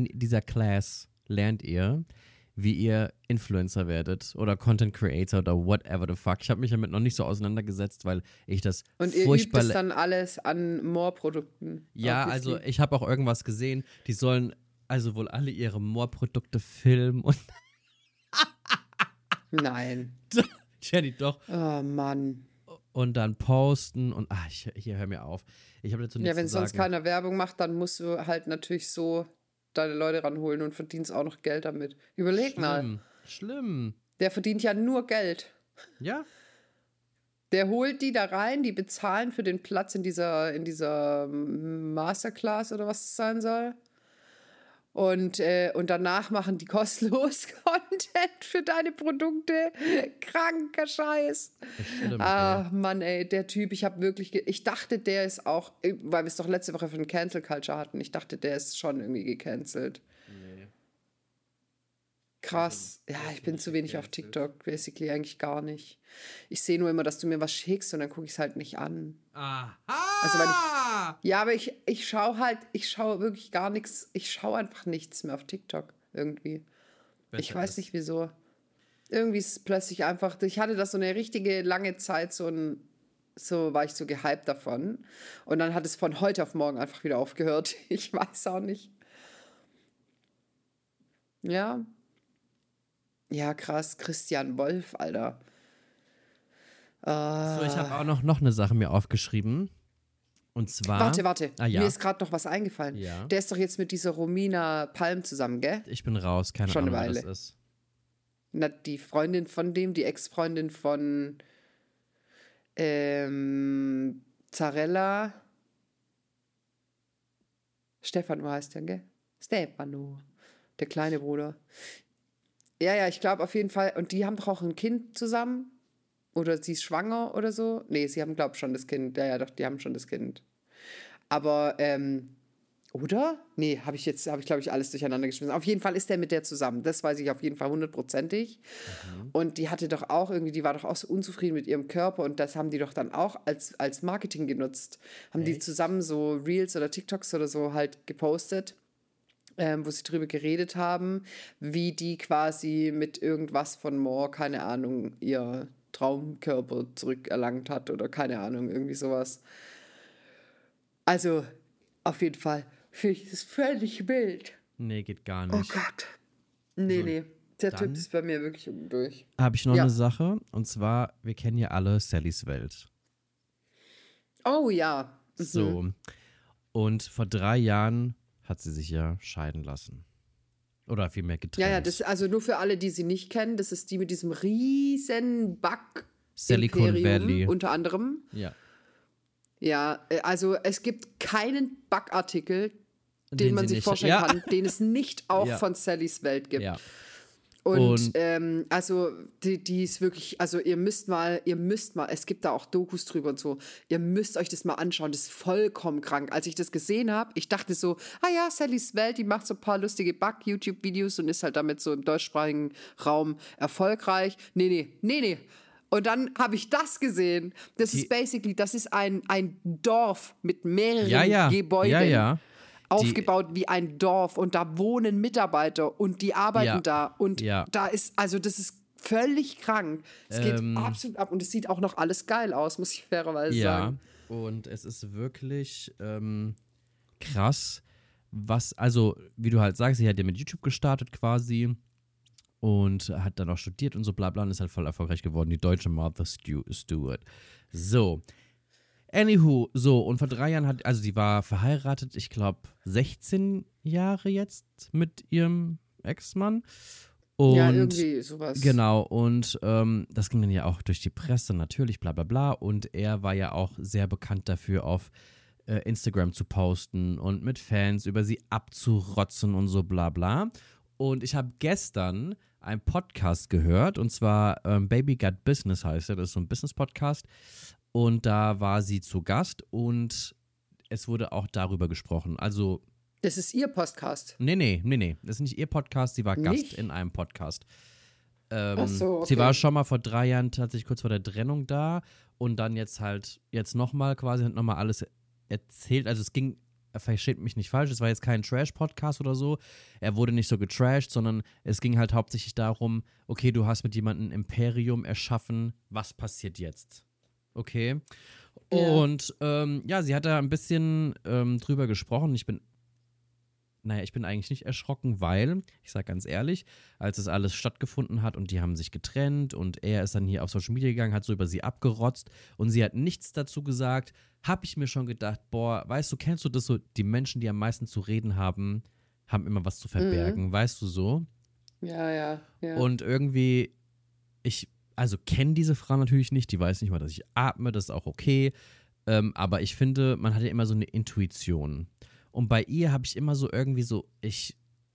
[SPEAKER 3] lernt ihr, wie ihr Influencer werdet oder Content Creator oder whatever the fuck. Ich habe mich damit noch nicht so auseinandergesetzt, weil ich das
[SPEAKER 4] Und ihr übt
[SPEAKER 3] furchtbar...
[SPEAKER 4] es dann alles an Moorprodukten.
[SPEAKER 3] Ja,
[SPEAKER 4] obviously.
[SPEAKER 3] also ich habe auch irgendwas gesehen, die sollen also wohl alle ihre Moorprodukte filmen und
[SPEAKER 4] Nein.
[SPEAKER 3] Jenny doch
[SPEAKER 4] Oh Mann.
[SPEAKER 3] und dann posten und hier hör mir auf. Ich habe dazu nichts
[SPEAKER 4] Ja, wenn
[SPEAKER 3] zu sagen.
[SPEAKER 4] sonst keiner Werbung macht, dann musst du halt natürlich so deine Leute ranholen und verdienst auch noch Geld damit. Überleg mal.
[SPEAKER 3] Schlimm.
[SPEAKER 4] Der verdient ja nur Geld.
[SPEAKER 3] Ja?
[SPEAKER 4] Der holt die da rein, die bezahlen für den Platz in dieser Masterclass oder was es sein soll. Und danach machen die kostenlos Content für deine Produkte. Kranker Scheiß.
[SPEAKER 3] Schlimm,
[SPEAKER 4] Ah, Mann, ey, der Typ, ich dachte, der ist auch, weil wir es doch letzte Woche von Cancel Culture hatten, ich dachte, der ist schon irgendwie gecancelt.
[SPEAKER 3] Nee.
[SPEAKER 4] Krass. Ja, ich bin zu wenig auf TikTok, basically eigentlich gar nicht. Ich sehe nur immer, dass du mir was schickst und dann gucke ich es halt nicht an.
[SPEAKER 3] Aha!
[SPEAKER 4] Also, Ja, aber ich schaue wirklich gar nichts, ich schaue einfach nichts mehr auf TikTok irgendwie. Ich weiß nicht wieso. Irgendwie ist es plötzlich einfach, ich hatte das so eine richtige lange Zeit, so war ich so gehypt davon. Und dann hat es von heute auf morgen einfach wieder aufgehört. Ich weiß auch nicht. Ja. Ja, krass. Christian Wolf, Alter.
[SPEAKER 3] So, ich habe auch noch eine Sache mir aufgeschrieben. Und zwar.
[SPEAKER 4] Warte.
[SPEAKER 3] Ah, ja.
[SPEAKER 4] Mir ist gerade noch was eingefallen.
[SPEAKER 3] Ja.
[SPEAKER 4] Der ist doch jetzt mit dieser Romina Palm zusammen, gell?
[SPEAKER 3] Ich bin raus, keine
[SPEAKER 4] Schon eine
[SPEAKER 3] Ahnung, wer
[SPEAKER 4] Weile.
[SPEAKER 3] das ist.
[SPEAKER 4] Na, die Freundin von dem, die Ex-Freundin von Zarella. Stefano heißt der, gell? Stefano. Der kleine Bruder. Ja, ich glaube auf jeden Fall. Und die haben doch auch ein Kind zusammen? Oder sie ist schwanger oder so? Nee, sie haben, glaube ich, schon das Kind. Ja, doch, die haben schon das Kind. Aber, oder? Nee, habe ich, glaube ich, alles durcheinander geschmissen. Auf jeden Fall ist der mit der zusammen. Das weiß ich auf jeden Fall 100%ig. Und die hatte doch auch irgendwie, die war doch auch so unzufrieden mit ihrem Körper und das haben die doch dann auch als Marketing genutzt. Haben die zusammen so Reels oder TikToks oder so halt gepostet, wo sie drüber geredet haben, wie die quasi mit irgendwas von More, keine Ahnung, ihr Traumkörper zurückerlangt hat oder keine Ahnung, irgendwie sowas. Also, auf jeden Fall finde ich das völlig wild.
[SPEAKER 3] Nee, geht gar
[SPEAKER 4] Oh
[SPEAKER 3] nicht.
[SPEAKER 4] Gott. Nee,
[SPEAKER 3] So,
[SPEAKER 4] nee. Der
[SPEAKER 3] dann-
[SPEAKER 4] Typ ist bei mir wirklich durch.
[SPEAKER 3] Habe ich noch
[SPEAKER 4] Ja.
[SPEAKER 3] eine Sache. Und zwar, wir kennen ja alle Sallys Welt.
[SPEAKER 4] Oh ja. Mhm.
[SPEAKER 3] So. Und vor 3 Jahren hat sie sich ja scheiden lassen. Oder vielmehr getrennt.
[SPEAKER 4] Ja, das also nur für alle, die sie nicht kennen, das ist die mit diesem riesen
[SPEAKER 3] Silicon
[SPEAKER 4] Back-Imperium
[SPEAKER 3] Valley.
[SPEAKER 4] unter anderem.
[SPEAKER 3] Ja.
[SPEAKER 4] Ja, also es gibt keinen Backartikel, den man
[SPEAKER 3] sie
[SPEAKER 4] sich
[SPEAKER 3] nicht-
[SPEAKER 4] vorstellen
[SPEAKER 3] ja.
[SPEAKER 4] kann, den es nicht auch
[SPEAKER 3] Ja.
[SPEAKER 4] von Sallys Welt gibt.
[SPEAKER 3] Ja.
[SPEAKER 4] Und,
[SPEAKER 3] Und-
[SPEAKER 4] also die ist wirklich, also ihr müsst mal, es gibt da auch Dokus drüber und so, ihr müsst euch das mal anschauen, das ist vollkommen krank. Als ich das gesehen habe, ich dachte so, ja, Sallys Welt, die macht so ein paar lustige Back-YouTube-Videos und ist halt damit so im deutschsprachigen Raum erfolgreich. Nee. Und dann habe ich das gesehen. Das ist basically, das ist ein Dorf mit mehreren Gebäuden.
[SPEAKER 3] Ja.
[SPEAKER 4] Aufgebaut wie ein Dorf und da wohnen Mitarbeiter und die arbeiten
[SPEAKER 3] Ja.
[SPEAKER 4] da und
[SPEAKER 3] Ja.
[SPEAKER 4] da ist, also das ist völlig krank. Es geht absolut ab und es sieht auch noch alles geil aus, muss ich fairerweise
[SPEAKER 3] Ja.
[SPEAKER 4] sagen.
[SPEAKER 3] Und es ist wirklich krass, also wie du halt sagst, sie hat ja mit YouTube gestartet quasi und hat dann auch studiert und so bla bla und ist halt voll erfolgreich geworden, die deutsche Martha Stewart. So. Anywho, so, und vor 3 Jahren also sie war verheiratet, ich glaube 16 Jahre jetzt mit ihrem Ex-Mann. Und
[SPEAKER 4] Ja, irgendwie sowas.
[SPEAKER 3] genau, und das ging dann ja auch durch die Presse, natürlich, bla bla bla. Und er war ja auch sehr bekannt dafür, auf Instagram zu posten und mit Fans über sie abzurotzen und so bla bla. Und ich habe gestern einen Podcast gehört, und zwar Baby Got Business heißt er, das ist so ein Business-Podcast. Und da war sie zu Gast und es wurde auch darüber gesprochen. Also
[SPEAKER 4] Das ist ihr Podcast.
[SPEAKER 3] Nee. Das ist nicht ihr Podcast, sie war Gast
[SPEAKER 4] Nicht?
[SPEAKER 3] in einem Podcast.
[SPEAKER 4] Ach so, okay.
[SPEAKER 3] Sie war schon mal vor 3 Jahren tatsächlich kurz vor der Trennung da und dann jetzt nochmal quasi, hat nochmal alles erzählt. Also es ging, versteht mich nicht falsch, es war jetzt kein Trash-Podcast oder so. Er wurde nicht so getrashed, sondern es ging halt hauptsächlich darum, okay, du hast mit jemandem ein Imperium erschaffen, was passiert jetzt? Okay.
[SPEAKER 4] Ja.
[SPEAKER 3] Und sie hat da ein bisschen drüber gesprochen. Ich bin eigentlich nicht erschrocken, weil, ich sag ganz ehrlich, als das alles stattgefunden hat und die haben sich getrennt und er ist dann hier auf Social Media gegangen, hat so über sie abgerotzt und sie hat nichts dazu gesagt, habe ich mir schon gedacht, boah, weißt du, kennst du das so, die Menschen, die am meisten zu reden haben, haben immer was zu verbergen, weißt du so?
[SPEAKER 4] Ja.
[SPEAKER 3] Und irgendwie, also kenne diese Frau natürlich nicht, die weiß nicht mal, dass ich atme, das ist auch okay, aber ich finde, man hat ja immer so eine Intuition. Und bei ihr habe ich immer so irgendwie so, ich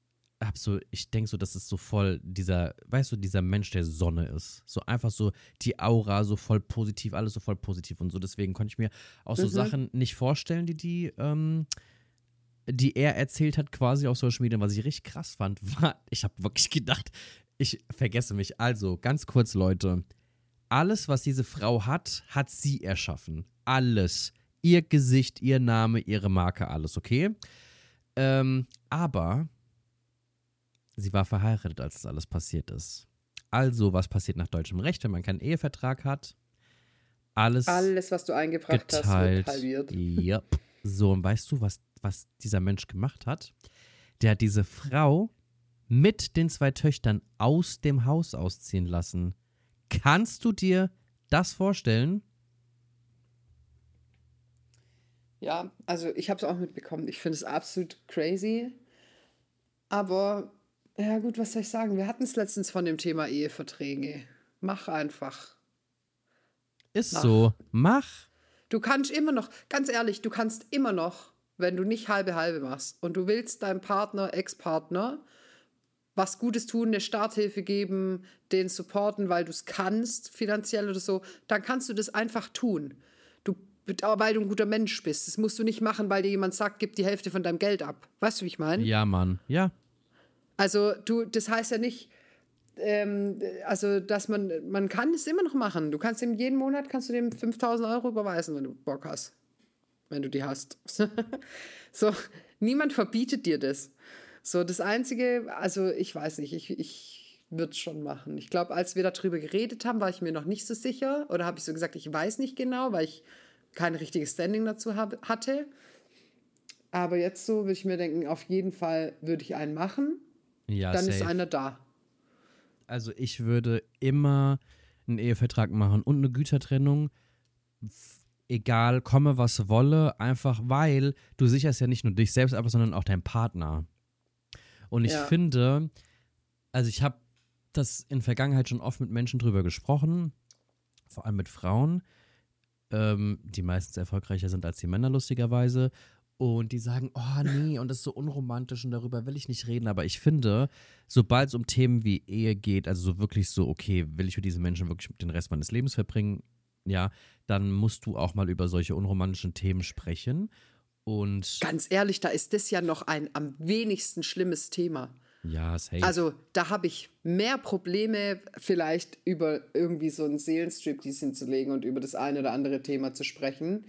[SPEAKER 3] denke so, das ist so voll dieser Mensch, der Sonne ist. So einfach so die Aura, so voll positiv, alles so voll positiv und so. Deswegen konnte ich mir auch so Sachen nicht vorstellen, die er erzählt hat, quasi auf Social Media. Und was ich richtig krass fand, war, ich habe wirklich gedacht, ich vergesse mich. Also, ganz kurz, Leute. Alles, was diese Frau hat sie erschaffen. Alles. Ihr Gesicht, ihr Name, ihre Marke, alles, okay? Aber sie war verheiratet, als das alles passiert ist. Also, was passiert nach deutschem Recht, wenn man keinen Ehevertrag hat? Alles,
[SPEAKER 4] was du eingebracht hast, wird halbiert.
[SPEAKER 3] Yep. So, und weißt du, was dieser Mensch gemacht hat? Der hat diese Frau mit den 2 Töchtern aus dem Haus ausziehen lassen. Kannst du dir das vorstellen?
[SPEAKER 4] Ja, also ich habe es auch mitbekommen. Ich finde es absolut crazy. Aber, ja gut, was soll ich sagen? Wir hatten es letztens von dem Thema Eheverträge. Mach einfach.
[SPEAKER 3] Ist
[SPEAKER 4] Mach.
[SPEAKER 3] so. Mach.
[SPEAKER 4] Du kannst immer noch, ganz ehrlich, du kannst immer noch, wenn du nicht halbe machst und du willst deinem Partner, Ex-Partner, was Gutes tun, eine Starthilfe geben, den supporten, weil du es kannst, finanziell oder so, dann kannst du das einfach tun. Weil du ein guter Mensch bist. Das musst du nicht machen, weil dir jemand sagt, gib die Hälfte von deinem Geld ab. Weißt du, wie ich meine?
[SPEAKER 3] Ja, Mann. Ja.
[SPEAKER 4] Also das heißt ja nicht, also dass man kann es immer noch machen. Du kannst ihm jeden Monat, kannst du dem 5.000 Euro überweisen, wenn du Bock hast. Wenn du die hast. So, niemand verbietet dir das. So, das Einzige, also ich weiß nicht, ich würde es schon machen. Ich glaube, als wir darüber geredet haben, war ich mir noch nicht so sicher. Oder habe ich so gesagt, ich weiß nicht genau, weil ich kein richtiges Standing dazu hatte. Aber jetzt so würde ich mir denken, auf jeden Fall würde ich einen machen.
[SPEAKER 3] Ja,
[SPEAKER 4] dann
[SPEAKER 3] safe.
[SPEAKER 4] ist einer da.
[SPEAKER 3] Also ich würde immer einen Ehevertrag machen und eine Gütertrennung, egal, komme was wolle, einfach weil du sicherst ja nicht nur dich selbst ab, sondern auch deinen Partner. Und ich finde, also ich habe das in der Vergangenheit schon oft mit Menschen drüber gesprochen, vor allem mit Frauen, die meistens erfolgreicher sind als die Männer, lustigerweise. Und die sagen, oh nee, und das ist so unromantisch und darüber will ich nicht reden. Aber ich finde, sobald es um Themen wie Ehe geht, also so wirklich so, okay, will ich mit diesen Menschen wirklich den Rest meines Lebens verbringen, ja, dann musst du auch mal über solche unromantischen Themen sprechen. Und
[SPEAKER 4] ganz ehrlich, da ist das ja noch ein am wenigsten schlimmes Thema.
[SPEAKER 3] ja, safe.
[SPEAKER 4] Also da habe ich mehr Probleme, vielleicht über irgendwie so einen Seelenstriptease hinzulegen und über das eine oder andere Thema zu sprechen,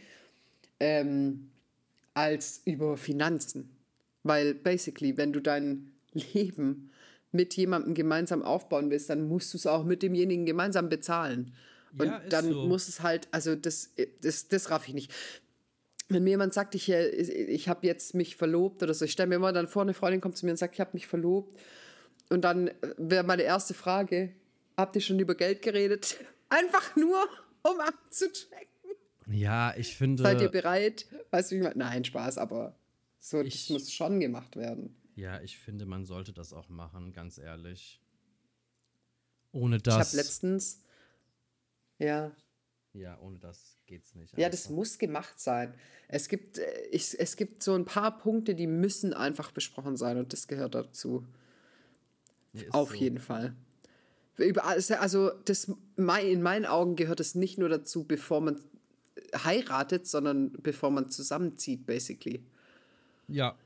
[SPEAKER 4] als über Finanzen. Weil basically, wenn du dein Leben mit jemandem gemeinsam aufbauen willst, dann musst du es auch mit demjenigen gemeinsam bezahlen. Und
[SPEAKER 3] Ja, ist
[SPEAKER 4] dann
[SPEAKER 3] so.
[SPEAKER 4] muss es halt, also das raff ich nicht. Wenn mir jemand sagt, ich habe jetzt mich verlobt oder so, ich stelle mir immer dann vor, eine Freundin kommt zu mir und sagt, ich habe mich verlobt. Und dann wäre meine erste Frage, habt ihr schon über Geld geredet? Einfach nur, um abzuchecken.
[SPEAKER 3] Ja, ich finde.
[SPEAKER 4] Seid ihr bereit? Weißt du, wie man, nein, Spaß, aber so, das muss schon gemacht werden.
[SPEAKER 3] Ja, ich finde, man sollte das auch machen, ganz ehrlich. Ohne das.
[SPEAKER 4] Ich habe letztens,
[SPEAKER 3] Ja, ohne das geht's nicht.
[SPEAKER 4] ja, das muss gemacht sein. Es gibt so ein paar Punkte, die müssen einfach besprochen sein und das gehört dazu.
[SPEAKER 3] Ja,
[SPEAKER 4] Auf
[SPEAKER 3] so.
[SPEAKER 4] jeden Fall. Also in meinen Augen gehört es nicht nur dazu, bevor man heiratet, sondern bevor man zusammenzieht, basically.
[SPEAKER 3] Ja.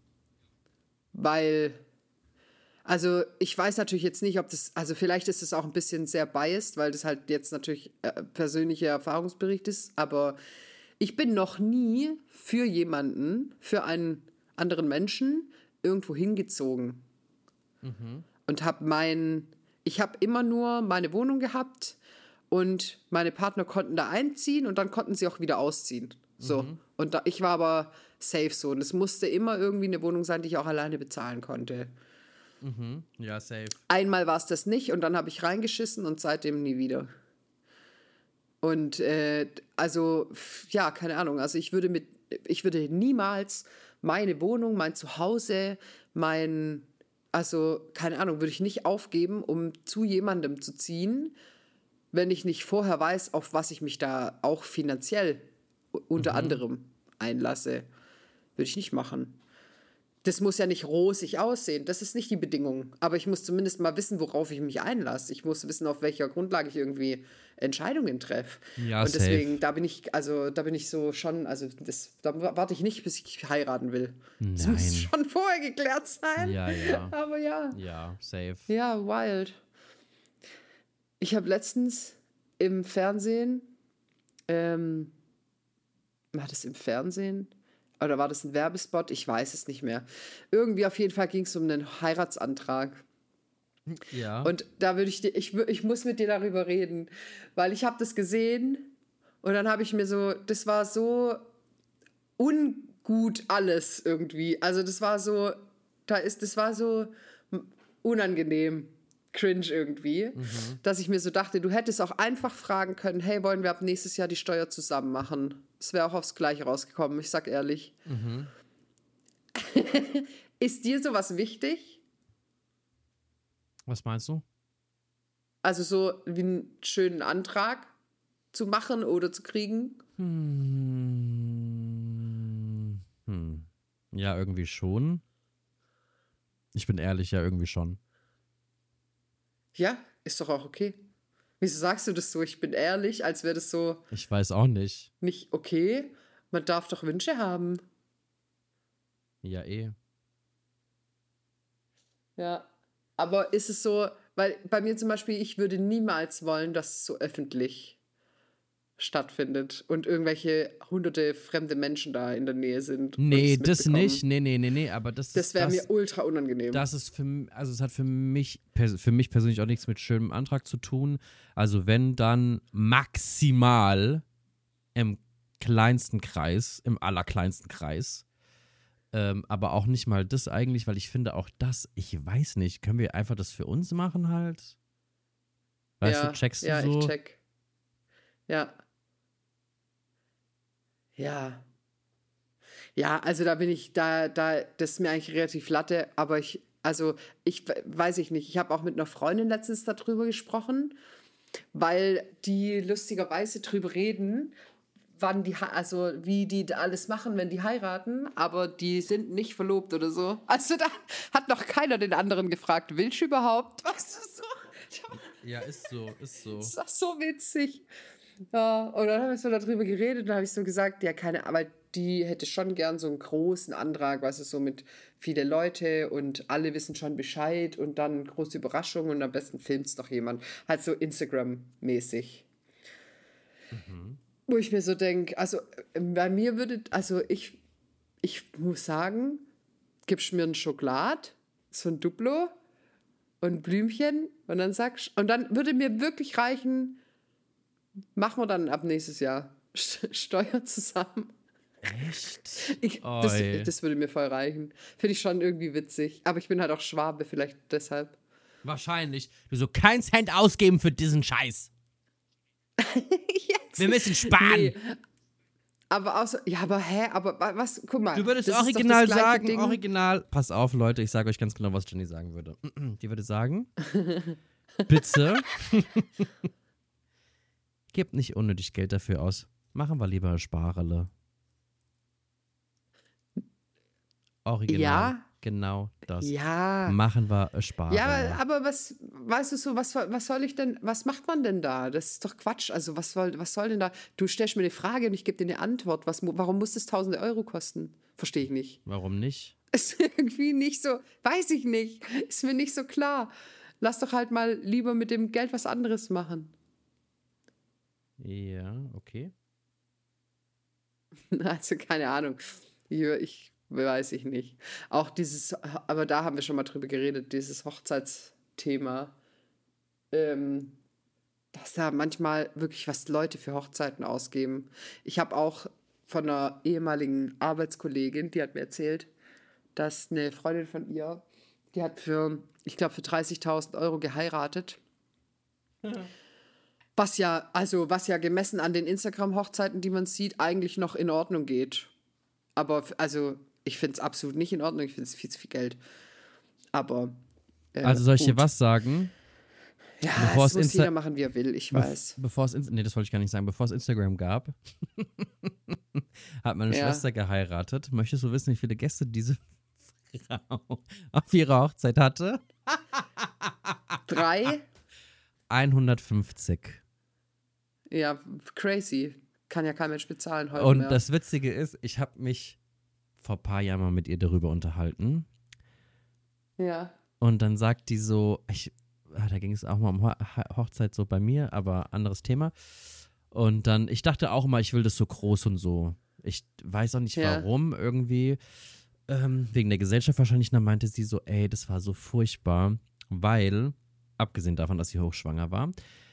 [SPEAKER 4] Weil, also ich weiß natürlich jetzt nicht, ob das, also vielleicht ist es auch ein bisschen sehr biased, weil das halt jetzt natürlich persönlicher Erfahrungsbericht ist, aber ich bin noch nie für jemanden, für einen anderen Menschen irgendwo hingezogen. Und ich habe immer nur meine Wohnung gehabt und meine Partner konnten da einziehen und dann konnten sie auch wieder ausziehen. So. Und ich war aber safe so. Und es musste immer irgendwie eine Wohnung sein, die ich auch alleine bezahlen konnte.
[SPEAKER 3] Ja, safe.
[SPEAKER 4] Einmal war es das nicht und dann habe ich reingeschissen und seitdem nie wieder. Und also, ja, keine Ahnung. Also ich würde niemals meine Wohnung, mein Zuhause, also keine Ahnung, würde ich nicht aufgeben, um zu jemandem zu ziehen, wenn ich nicht vorher weiß, auf was ich mich da auch finanziell unter anderem einlasse. Würde ich nicht machen. Das muss ja nicht rosig aussehen, das ist nicht die Bedingung. Aber ich muss zumindest mal wissen, worauf ich mich einlasse. Ich muss wissen, auf welcher Grundlage ich irgendwie Entscheidungen treffe.
[SPEAKER 3] Ja,
[SPEAKER 4] und deswegen,
[SPEAKER 3] safe.
[SPEAKER 4] da bin ich so schon, also da warte ich nicht, bis ich heiraten will. Das
[SPEAKER 3] Nein.
[SPEAKER 4] muss schon vorher geklärt sein.
[SPEAKER 3] Ja, ja.
[SPEAKER 4] Aber ja.
[SPEAKER 3] Ja, safe.
[SPEAKER 4] Ja, wild. Ich habe letztens im Fernsehen, war das im Fernsehen? Oder war das ein Werbespot? Ich weiß es nicht mehr. Irgendwie auf jeden Fall ging es um einen Heiratsantrag.
[SPEAKER 3] Ja.
[SPEAKER 4] Und da würde ich muss mit dir darüber reden, weil ich habe das gesehen und dann habe ich mir so, das war so ungut alles irgendwie. Also das war so unangenehm. cringe irgendwie, dass ich mir so dachte, du hättest auch einfach fragen können, hey, wollen wir ab nächstes Jahr die Steuer zusammen machen? Es wäre auch aufs Gleiche rausgekommen, ich sag ehrlich. Ist dir sowas wichtig?
[SPEAKER 3] Was meinst du?
[SPEAKER 4] Also so wie einen schönen Antrag zu machen oder zu kriegen?
[SPEAKER 3] Ja, irgendwie schon. Ich bin ehrlich, ja, irgendwie schon.
[SPEAKER 4] Ja, ist doch auch okay. Wieso sagst du das so? Ich bin ehrlich, als wäre das so
[SPEAKER 3] Ich weiß auch nicht.
[SPEAKER 4] nicht okay. Man darf doch Wünsche haben.
[SPEAKER 3] Ja, eh.
[SPEAKER 4] Ja. Aber ist es so, weil bei mir zum Beispiel, ich würde niemals wollen, dass es so öffentlich stattfindet und irgendwelche hunderte fremde Menschen da in der Nähe sind. und
[SPEAKER 3] Nee,
[SPEAKER 4] es
[SPEAKER 3] das
[SPEAKER 4] mitbekommen.
[SPEAKER 3] nicht. Nee, aber das
[SPEAKER 4] Das
[SPEAKER 3] ist
[SPEAKER 4] wäre mir ultra unangenehm.
[SPEAKER 3] Das ist also es hat für mich persönlich auch nichts mit schönem Antrag zu tun. Also wenn dann maximal im kleinsten Kreis, im allerkleinsten Kreis. Aber auch nicht mal das eigentlich, weil ich finde auch das, ich weiß nicht, können wir einfach das für uns machen halt? Weißt du, checkst du so?
[SPEAKER 4] Ja, ich check. Ja. Ja. Ja, also da bin ich, das ist mir eigentlich relativ Latte, aber weiß ich nicht. Ich habe auch mit einer Freundin letztens darüber gesprochen, weil die lustigerweise drüber reden, wie die da alles machen, wenn die heiraten, aber die sind nicht verlobt oder so. Also da hat noch keiner den anderen gefragt, willst du überhaupt? Weißt du so?
[SPEAKER 3] Ja, ist so.
[SPEAKER 4] Das ist doch so witzig. Ja, und dann haben wir so darüber geredet und dann habe ich so gesagt, ja, aber die hätte schon gern so einen großen Antrag, weißt du, so mit viele Leute und alle wissen schon Bescheid und dann große Überraschung und am besten filmt es doch jemand. Halt so Instagram-mäßig. Wo ich mir so denke, also bei mir ich muss sagen, gibst mir ein Schokolad, so ein Duplo und Blümchen und dann würde mir wirklich reichen, machen wir dann ab nächstes Jahr Steuer zusammen.
[SPEAKER 3] Echt?
[SPEAKER 4] Das würde mir voll reichen. Finde ich schon irgendwie witzig. Aber ich bin halt auch Schwabe, vielleicht deshalb.
[SPEAKER 3] Wahrscheinlich. Du so, kein Cent ausgeben für diesen Scheiß.
[SPEAKER 4] Jetzt.
[SPEAKER 3] Wir müssen sparen.
[SPEAKER 4] Nee. Aber was, guck mal.
[SPEAKER 3] Du würdest
[SPEAKER 4] das ist doch
[SPEAKER 3] original
[SPEAKER 4] das gleiche
[SPEAKER 3] sagen,
[SPEAKER 4] Ding.
[SPEAKER 3] pass auf, Leute, ich sage euch ganz genau, was Jenny sagen würde. Die würde sagen, bitte, gebt nicht unnötig Geld dafür aus. Machen wir lieber Sparerle. Original.
[SPEAKER 4] Ja.
[SPEAKER 3] Genau das.
[SPEAKER 4] Ja.
[SPEAKER 3] Machen wir Sparerle.
[SPEAKER 4] Ja, aber was, weißt du so, was soll ich denn, was macht man denn da? Das ist doch Quatsch. Also was soll denn da? Du stellst mir eine Frage und ich gebe dir eine Antwort. Warum muss das tausende Euro kosten? Verstehe ich nicht.
[SPEAKER 3] Warum nicht?
[SPEAKER 4] Ist irgendwie nicht so, weiß ich nicht. Ist mir nicht so klar. Lass doch halt mal lieber mit dem Geld was anderes machen.
[SPEAKER 3] Ja, okay.
[SPEAKER 4] Also keine Ahnung. Weiß ich nicht. Auch aber da haben wir schon mal drüber geredet, dieses Hochzeitsthema. Dass da manchmal wirklich was Leute für Hochzeiten ausgeben. Ich habe auch von einer ehemaligen Arbeitskollegin, die hat mir erzählt, dass eine Freundin von ihr, die hat für 30.000 Euro geheiratet. Was ja gemessen an den Instagram-Hochzeiten, die man sieht, eigentlich noch in Ordnung geht. Aber ich finde es absolut nicht in Ordnung. Ich finde es viel zu viel Geld. Aber
[SPEAKER 3] also soll ich dir was sagen?
[SPEAKER 4] Ja, das muss jeder machen, wie er will, ich weiß.
[SPEAKER 3] Das wollte ich gar nicht sagen. Bevor es Instagram gab, hat meine Schwester geheiratet. Möchtest du wissen, wie viele Gäste diese Frau auf ihrer Hochzeit hatte?
[SPEAKER 4] 3?
[SPEAKER 3] 150.
[SPEAKER 4] Ja, crazy. Kann ja kein Mensch bezahlen heute
[SPEAKER 3] Und
[SPEAKER 4] mehr.
[SPEAKER 3] das Witzige ist, ich habe mich vor ein paar Jahren mal mit ihr darüber unterhalten.
[SPEAKER 4] Ja.
[SPEAKER 3] Und dann sagt die so, da ging es auch mal um Hochzeit so bei mir, aber anderes Thema. Und dann, ich dachte auch immer, ich will das so groß und so. Ich weiß auch nicht warum, irgendwie. Wegen der Gesellschaft wahrscheinlich. Dann meinte sie so, ey, das war so furchtbar, weil, abgesehen davon, dass sie hochschwanger war,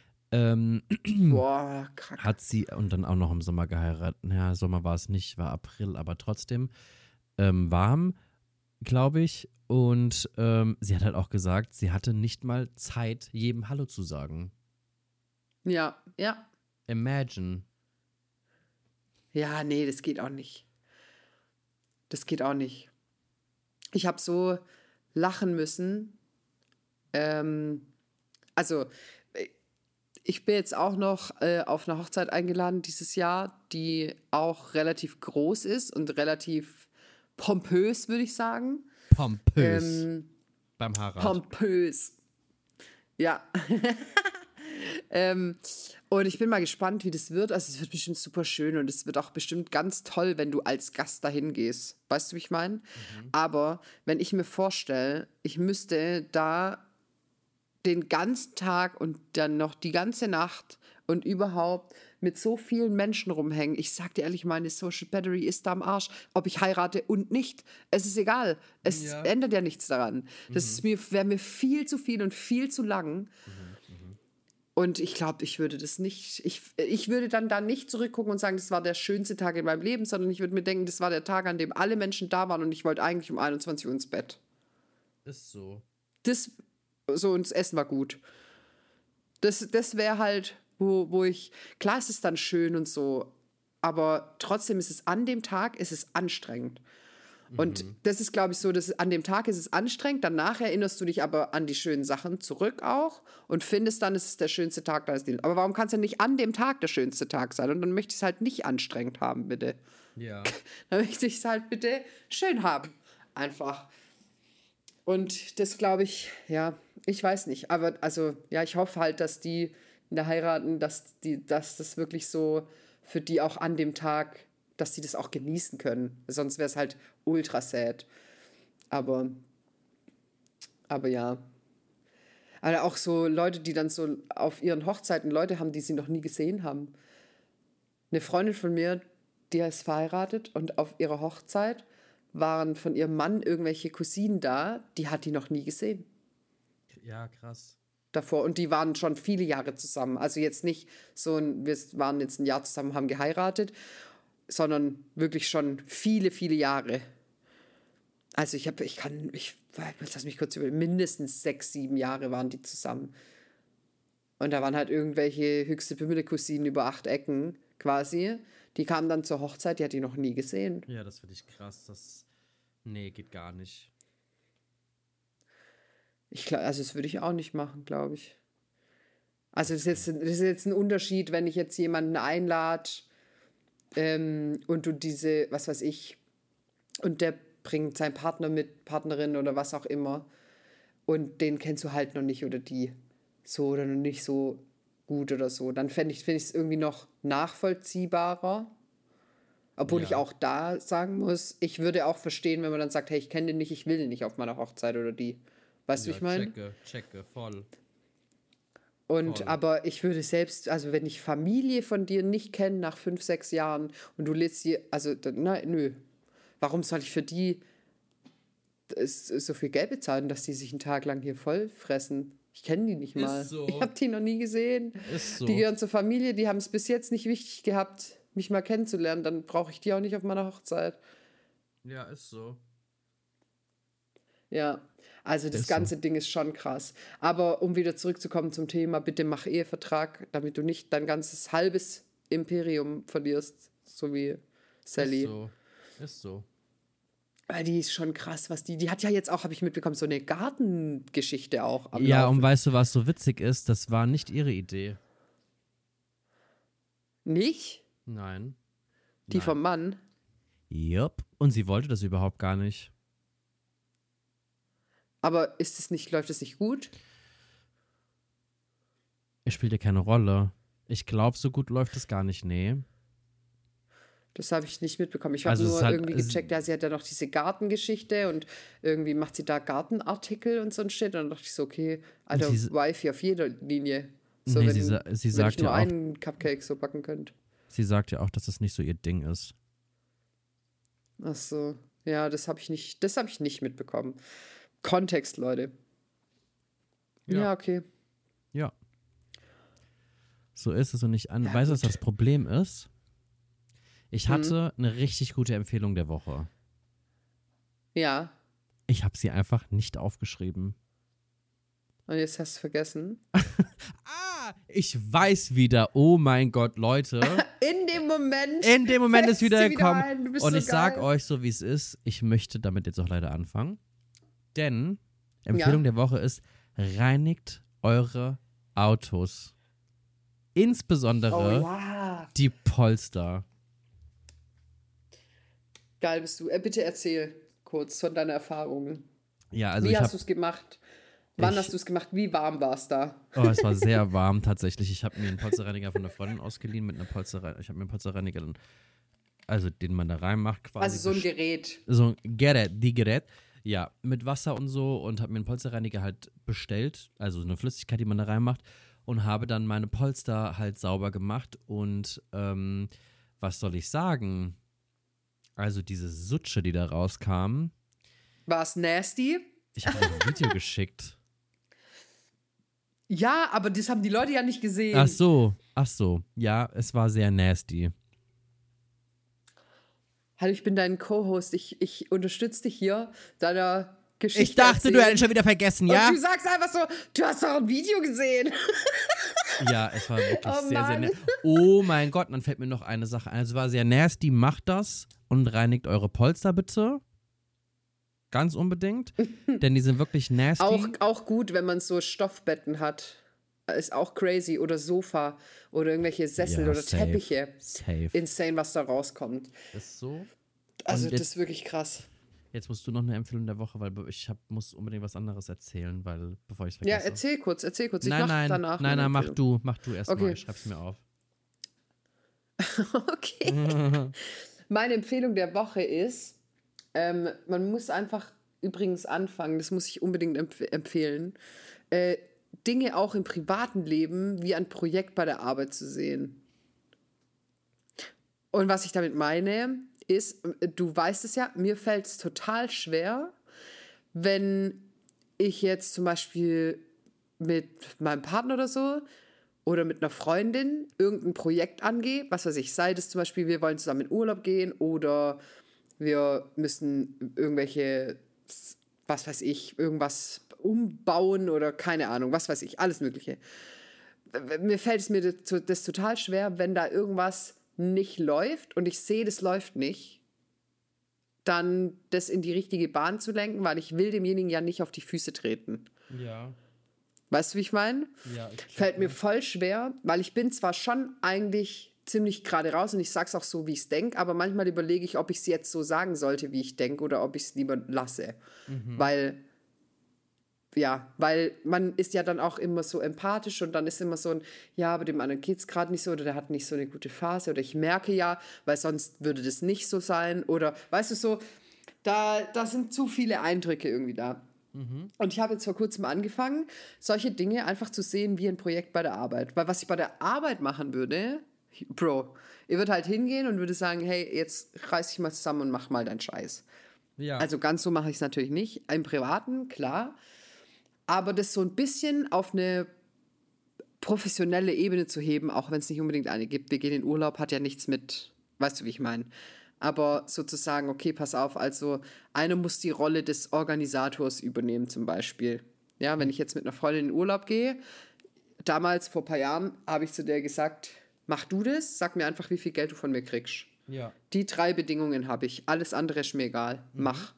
[SPEAKER 4] Boah, krank.
[SPEAKER 3] hat sie und dann auch noch im Sommer geheiratet. Ja, Sommer war es nicht, war April, aber trotzdem warm. glaube ich. Und sie hat halt auch gesagt, sie hatte nicht mal Zeit, jedem Hallo zu sagen.
[SPEAKER 4] Ja, ja.
[SPEAKER 3] Imagine.
[SPEAKER 4] Ja, nee, das geht auch nicht. Das geht auch nicht. Ich habe so lachen müssen. Also, ich bin jetzt auch noch auf eine Hochzeit eingeladen dieses Jahr, die auch relativ groß ist und relativ pompös, würde ich sagen.
[SPEAKER 3] Pompös. Beim Heirat.
[SPEAKER 4] Pompös. Ja. Und ich bin mal gespannt, wie das wird. Also es wird bestimmt super schön und es wird auch bestimmt ganz toll, wenn du als Gast dahin gehst. Weißt du, wie ich meine? Aber wenn ich mir vorstelle, ich müsste da den ganzen Tag und dann noch die ganze Nacht und überhaupt mit so vielen Menschen rumhängen. Ich sag dir ehrlich, meine Social Battery ist da am Arsch, ob ich heirate und nicht. Es ist egal. Es ändert ja nichts daran. Das wäre mir viel zu viel und viel zu lang. Und ich glaube, ich würde das nicht, ich würde dann da nicht zurückgucken und sagen, das war der schönste Tag in meinem Leben, sondern ich würde mir denken, das war der Tag, an dem alle Menschen da waren und ich wollte eigentlich um 21 Uhr ins Bett.
[SPEAKER 3] Ist so.
[SPEAKER 4] Und das Essen war gut. Das wäre halt, wo ich, klar ist es dann schön und so, aber trotzdem ist es an dem Tag, ist es anstrengend. Und das ist, glaube ich, so, dass an dem Tag ist es anstrengend, danach erinnerst du dich aber an die schönen Sachen zurück auch und findest dann, es ist der schönste Tag deines Lebens. Aber warum kann es denn nicht an dem Tag der schönste Tag sein? Und dann möchte ich es halt nicht anstrengend haben, bitte.
[SPEAKER 3] Ja.
[SPEAKER 4] Dann möchte ich es halt bitte schön haben. Einfach. Und das glaube ich, ja, ich weiß nicht. Aber also, ja, ich hoffe halt, dass die in der heiraten, dass das wirklich so für die auch an dem Tag, dass die das auch genießen können. Sonst wäre es halt ultra sad. Aber ja. Aber auch so Leute, die dann so auf ihren Hochzeiten Leute haben, die sie noch nie gesehen haben. Eine Freundin von mir, die ist verheiratet und auf ihrer Hochzeit waren von ihrem Mann irgendwelche Cousinen da, die hat die noch nie gesehen.
[SPEAKER 3] Ja, krass.
[SPEAKER 4] Davor. Und die waren schon viele Jahre zusammen. Also jetzt nicht so, wir waren jetzt ein Jahr zusammen, haben geheiratet, sondern wirklich schon viele, viele Jahre. Also lass mich kurz überlegen, mindestens 6, 7 Jahre waren die zusammen. Und da waren halt irgendwelche höchste Pimmel-Cousinen über 8 Ecken quasi. Die kamen dann zur Hochzeit, die hat die noch nie gesehen.
[SPEAKER 3] Ja, das finde ich krass. Nee, geht gar nicht.
[SPEAKER 4] Also das würde ich auch nicht machen, glaube ich. Also das ist jetzt ein Unterschied, wenn ich jetzt jemanden einlade und du diese, was weiß ich, und der bringt seinen Partner mit, Partnerin oder was auch immer und den kennst du halt noch nicht oder die so oder noch nicht so gut oder so. Dann finde ich es irgendwie noch nachvollziehbarer. Obwohl ich auch da sagen muss, ich würde auch verstehen, wenn man dann sagt, hey, ich kenne den nicht, ich will den nicht auf meiner Hochzeit oder die. Weißt du, wie ich meine?
[SPEAKER 3] Checke, voll.
[SPEAKER 4] Und aber ich würde selbst, also wenn ich Familie von dir nicht kenne nach 5, 6 Jahren und du lädst sie, also nö. Warum soll ich für die so viel Geld bezahlen, dass die sich einen Tag lang hier voll fressen? Ich kenne die nicht mal.
[SPEAKER 3] Ist so.
[SPEAKER 4] Ich habe die noch nie gesehen.
[SPEAKER 3] Ist so.
[SPEAKER 4] Die gehören zur Familie, die haben es bis jetzt nicht wichtig gehabt, mich mal kennenzulernen. Dann brauche ich die auch nicht auf meiner Hochzeit.
[SPEAKER 3] Ja, ist so.
[SPEAKER 4] Ja, also das ganze Ding ist schon krass. Aber um wieder zurückzukommen zum Thema, bitte mach Ehevertrag, damit du nicht dein ganzes halbes Imperium verlierst, so wie Sally.
[SPEAKER 3] Ist so.
[SPEAKER 4] Weil die ist schon krass, was die hat ja jetzt auch, habe ich mitbekommen, so eine Gartengeschichte auch am
[SPEAKER 3] Ja,
[SPEAKER 4] Laufen.
[SPEAKER 3] und weißt du, was so witzig ist? Das war nicht ihre Idee.
[SPEAKER 4] Nicht?
[SPEAKER 3] Nein.
[SPEAKER 4] Die vom Mann?
[SPEAKER 3] Jupp. Und sie wollte das überhaupt gar nicht.
[SPEAKER 4] Aber läuft es nicht gut?
[SPEAKER 3] Es spielt ja keine Rolle. Ich glaube, so gut läuft es gar nicht, nee.
[SPEAKER 4] Das habe ich nicht mitbekommen. Ich habe
[SPEAKER 3] Also es
[SPEAKER 4] nur
[SPEAKER 3] ist halt-
[SPEAKER 4] irgendwie gecheckt, ja, sie hat ja noch diese Gartengeschichte und irgendwie macht sie da Gartenartikel und so ein Shit. Und dann dachte ich so, okay, Alter, Wifi auf jeder Linie. So,
[SPEAKER 3] Nee,
[SPEAKER 4] wenn,
[SPEAKER 3] sie
[SPEAKER 4] wenn
[SPEAKER 3] sagt
[SPEAKER 4] ich nur
[SPEAKER 3] ja auch,
[SPEAKER 4] einen Cupcake so backen könnte.
[SPEAKER 3] sie sagt ja auch, dass das nicht so ihr Ding ist.
[SPEAKER 4] Ach so, ja, das habe ich nicht mitbekommen. Kontext, Leute. Ja, okay.
[SPEAKER 3] Ja. So ist es und
[SPEAKER 4] Ja,
[SPEAKER 3] weißt du, was
[SPEAKER 4] gut.
[SPEAKER 3] das Problem ist? Ich hatte eine richtig gute Empfehlung der Woche.
[SPEAKER 4] Ja,
[SPEAKER 3] Ich habe sie einfach nicht aufgeschrieben.
[SPEAKER 4] Und jetzt hast du vergessen.
[SPEAKER 3] Ich weiß wieder. Oh mein Gott, Leute.
[SPEAKER 4] In dem Moment.
[SPEAKER 3] Ist wieder gekommen.
[SPEAKER 4] Und
[SPEAKER 3] Und ich sag euch so, wie es ist. Ich möchte damit jetzt auch leider anfangen. Denn Empfehlung der Woche ist, reinigt eure Autos. Insbesondere die Polster.
[SPEAKER 4] Geil bist du. Bitte erzähl kurz von deinen Erfahrungen.
[SPEAKER 3] Ja, also
[SPEAKER 4] wie hast du es gemacht? Wann hast du es gemacht? Wie warm war es da?
[SPEAKER 3] Oh, es war sehr warm tatsächlich. Ich habe mir einen Polsterreiniger von einer Freundin ausgeliehen mit einer Polsterreiniger. Ich habe mir einen Polsterreiniger, also den man da reinmacht quasi.
[SPEAKER 4] Also so ein Gerät.
[SPEAKER 3] So ein Gerät. Ja, mit Wasser und so und habe mir einen Polsterreiniger halt bestellt, also eine Flüssigkeit, die man da reinmacht und habe dann meine Polster halt sauber gemacht und was soll ich sagen? Also diese Sutsche, die da rauskam.
[SPEAKER 4] War es nasty?
[SPEAKER 3] Ich habe ein Video geschickt.
[SPEAKER 4] Ja, aber das haben die Leute ja nicht gesehen.
[SPEAKER 3] Ach so. Ja, es war sehr nasty.
[SPEAKER 4] Hallo, ich bin dein Co-Host. Ich unterstütze dich hier, deiner Geschichte.
[SPEAKER 3] Ich dachte, du hättest schon wieder vergessen, ja?
[SPEAKER 4] Und du sagst einfach so, du hast doch ein Video gesehen.
[SPEAKER 3] Ja, es war wirklich sehr nasty. Oh mein Gott, dann fällt mir noch eine Sache ein. Es war sehr nasty. Macht das und reinigt eure Polster bitte. Ganz unbedingt. Denn die sind wirklich nasty.
[SPEAKER 4] Auch gut, wenn man so Stoffbetten hat. Ist auch crazy. Oder Sofa. Oder irgendwelche Sessel oder
[SPEAKER 3] safe,
[SPEAKER 4] Teppiche.
[SPEAKER 3] Safe.
[SPEAKER 4] Insane, was da rauskommt.
[SPEAKER 3] Ist so.
[SPEAKER 4] Also,
[SPEAKER 3] Und
[SPEAKER 4] das ist wirklich krass.
[SPEAKER 3] Jetzt musst du noch eine Empfehlung der Woche, weil muss unbedingt was anderes erzählen, bevor ich es vergesse.
[SPEAKER 4] Ja, erzähl kurz. Ich
[SPEAKER 3] Nein,
[SPEAKER 4] danach.
[SPEAKER 3] Nein, mach du erst
[SPEAKER 4] Okay.
[SPEAKER 3] mal. Ich schreib's mir auf.
[SPEAKER 4] Okay. Meine Empfehlung der Woche ist, man muss einfach übrigens anfangen, das muss ich unbedingt empfehlen, Dinge auch im privaten Leben wie ein Projekt bei der Arbeit zu sehen. Und was ich damit meine, ist, du weißt es ja, mir fällt es total schwer, wenn ich jetzt zum Beispiel mit meinem Partner oder so oder mit einer Freundin irgendein Projekt angehe, was weiß ich, sei das zum Beispiel, wir wollen zusammen in Urlaub gehen oder wir müssen irgendwelche, was weiß ich, irgendwas umbauen oder keine Ahnung, was weiß ich, alles Mögliche. Mir fällt es das total schwer, wenn da irgendwas nicht läuft und ich sehe, das läuft nicht, dann das in die richtige Bahn zu lenken, weil ich will demjenigen ja nicht auf die Füße treten.
[SPEAKER 3] Ja.
[SPEAKER 4] Weißt du, wie ich meine?
[SPEAKER 3] Ja,
[SPEAKER 4] Fällt mir voll schwer, weil ich bin zwar schon eigentlich ziemlich gerade raus und ich sag's auch so, wie ich es denke, aber manchmal überlege ich, ob ich es jetzt so sagen sollte, wie ich denke, oder ob ich es lieber lasse. Weil man ist ja dann auch immer so empathisch und dann ist immer so ein, ja, aber dem anderen geht's gerade nicht so oder der hat nicht so eine gute Phase oder ich merke ja, weil sonst würde das nicht so sein oder, weißt du, so, da sind zu viele Eindrücke irgendwie da. Und ich habe jetzt vor kurzem angefangen, solche Dinge einfach zu sehen wie ein Projekt bei der Arbeit. Weil was ich bei der Arbeit machen würde, Bro, ihr würdet halt hingehen und würde sagen, hey, jetzt reiß dich mal zusammen und mach mal deinen Scheiß.
[SPEAKER 3] Ja.
[SPEAKER 4] Also ganz so mache ich es natürlich nicht. Im Privaten, klar. Aber das so ein bisschen auf eine professionelle Ebene zu heben, auch wenn es nicht unbedingt eine gibt. Wir gehen in Urlaub, hat ja nichts mit, weißt du, wie ich meine. Aber sozusagen, okay, pass auf, also einer muss die Rolle des Organisators übernehmen zum Beispiel. Ja, wenn ich jetzt mit einer Freundin in Urlaub gehe, damals vor ein paar Jahren habe ich zu der gesagt, mach du das, sag mir einfach, wie viel Geld du von mir kriegst.
[SPEAKER 3] Ja.
[SPEAKER 4] Die 3 Bedingungen habe ich, alles andere ist mir egal, mach.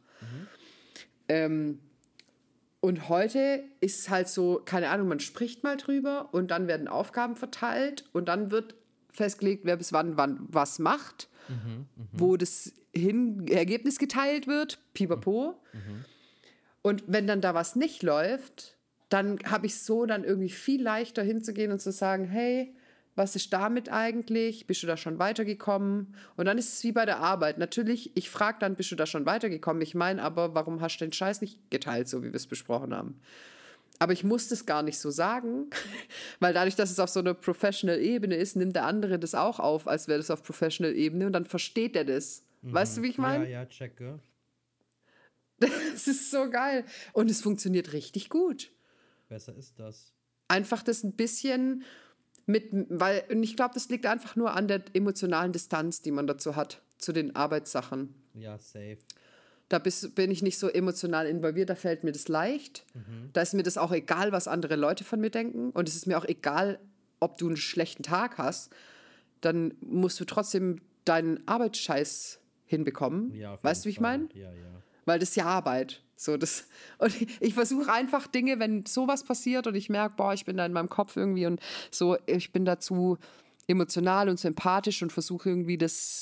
[SPEAKER 4] Und heute ist es halt so, keine Ahnung, man spricht mal drüber und dann werden Aufgaben verteilt und dann wird festgelegt, wer bis wann was macht, wo das Ergebnis geteilt wird, pipapo. Und wenn dann da was nicht läuft, dann habe ich so dann irgendwie viel leichter hinzugehen und zu sagen, hey, was ist damit eigentlich? Bist du da schon weitergekommen? Und dann ist es wie bei der Arbeit. Natürlich, ich frage dann, bist du da schon weitergekommen? Ich meine aber, warum hast du den Scheiß nicht geteilt, so wie wir es besprochen haben? Aber ich muss das gar nicht so sagen, weil dadurch, dass es auf so einer Professional-Ebene ist, nimmt der andere das auch auf, als wäre das auf Professional-Ebene und dann versteht er das. Weißt du, wie ich meine?
[SPEAKER 3] Ja, checke.
[SPEAKER 4] Das ist so geil. Und es funktioniert richtig gut.
[SPEAKER 3] Besser ist das.
[SPEAKER 4] Einfach das ein bisschen und ich glaube, das liegt einfach nur an der emotionalen Distanz, die man dazu hat, zu den Arbeitssachen.
[SPEAKER 3] Ja, safe.
[SPEAKER 4] Da bin ich nicht so emotional involviert, da fällt mir das leicht. Da ist mir das auch egal, was andere Leute von mir denken. Und es ist mir auch egal, ob du einen schlechten Tag hast. Dann musst du trotzdem deinen Arbeitsscheiß hinbekommen.
[SPEAKER 3] Ja, auf
[SPEAKER 4] Weißt du, wie
[SPEAKER 3] jeden
[SPEAKER 4] ich meine?
[SPEAKER 3] Fall. Ja, ja.
[SPEAKER 4] Weil das ist ja Arbeit. So, und ich versuche einfach Dinge, wenn sowas passiert und ich merke, boah, ich bin da in meinem Kopf irgendwie und so, ich bin dazu emotional und sympathisch und versuche irgendwie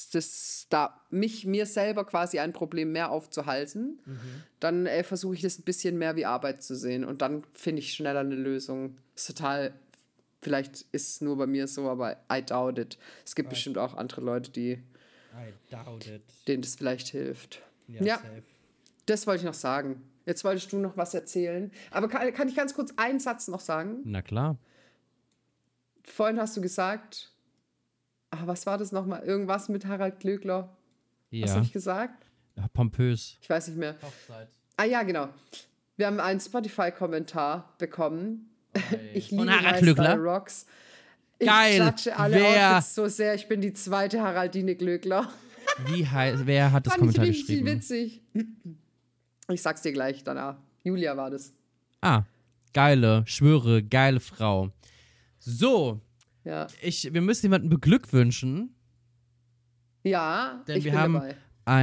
[SPEAKER 4] mir selber quasi ein Problem mehr aufzuhalsen, dann versuche ich das ein bisschen mehr wie Arbeit zu sehen und dann finde ich schneller eine Lösung. Ist total, vielleicht ist es nur bei mir so, aber I doubt it. Es gibt bestimmt auch andere Leute,
[SPEAKER 3] I doubt it.
[SPEAKER 4] denen das vielleicht hilft.
[SPEAKER 3] Ja, safe.
[SPEAKER 4] Das wollte ich noch sagen. Jetzt wolltest du noch was erzählen. Aber kann ich ganz kurz einen Satz noch sagen?
[SPEAKER 3] Na klar.
[SPEAKER 4] Vorhin hast du gesagt, was war das nochmal? Irgendwas mit Harald Glöckler.
[SPEAKER 3] Ja.
[SPEAKER 4] Was habe ich gesagt?
[SPEAKER 3] Ja, pompös.
[SPEAKER 4] Ich weiß nicht mehr.
[SPEAKER 3] Hochzeit.
[SPEAKER 4] Ah ja, genau. Wir haben einen Spotify-Kommentar bekommen. Ich liebe
[SPEAKER 3] Von Harald
[SPEAKER 4] My
[SPEAKER 3] Glöckler?
[SPEAKER 4] Style Rocks. Ich
[SPEAKER 3] Geil.
[SPEAKER 4] klatsche alle
[SPEAKER 3] Wer?
[SPEAKER 4] Outfits so sehr. Ich bin die zweite Haraldine Glöckler.
[SPEAKER 3] Wer hat das
[SPEAKER 4] Fand ich
[SPEAKER 3] Kommentar
[SPEAKER 4] richtig
[SPEAKER 3] geschrieben?
[SPEAKER 4] witzig. Ich sag's dir gleich danach. Julia war das.
[SPEAKER 3] Schwöre, geile Frau. So,
[SPEAKER 4] Ja,
[SPEAKER 3] wir müssen jemanden beglückwünschen,
[SPEAKER 4] ja,
[SPEAKER 3] denn
[SPEAKER 4] ich
[SPEAKER 3] wir
[SPEAKER 4] bin
[SPEAKER 3] haben
[SPEAKER 4] dabei.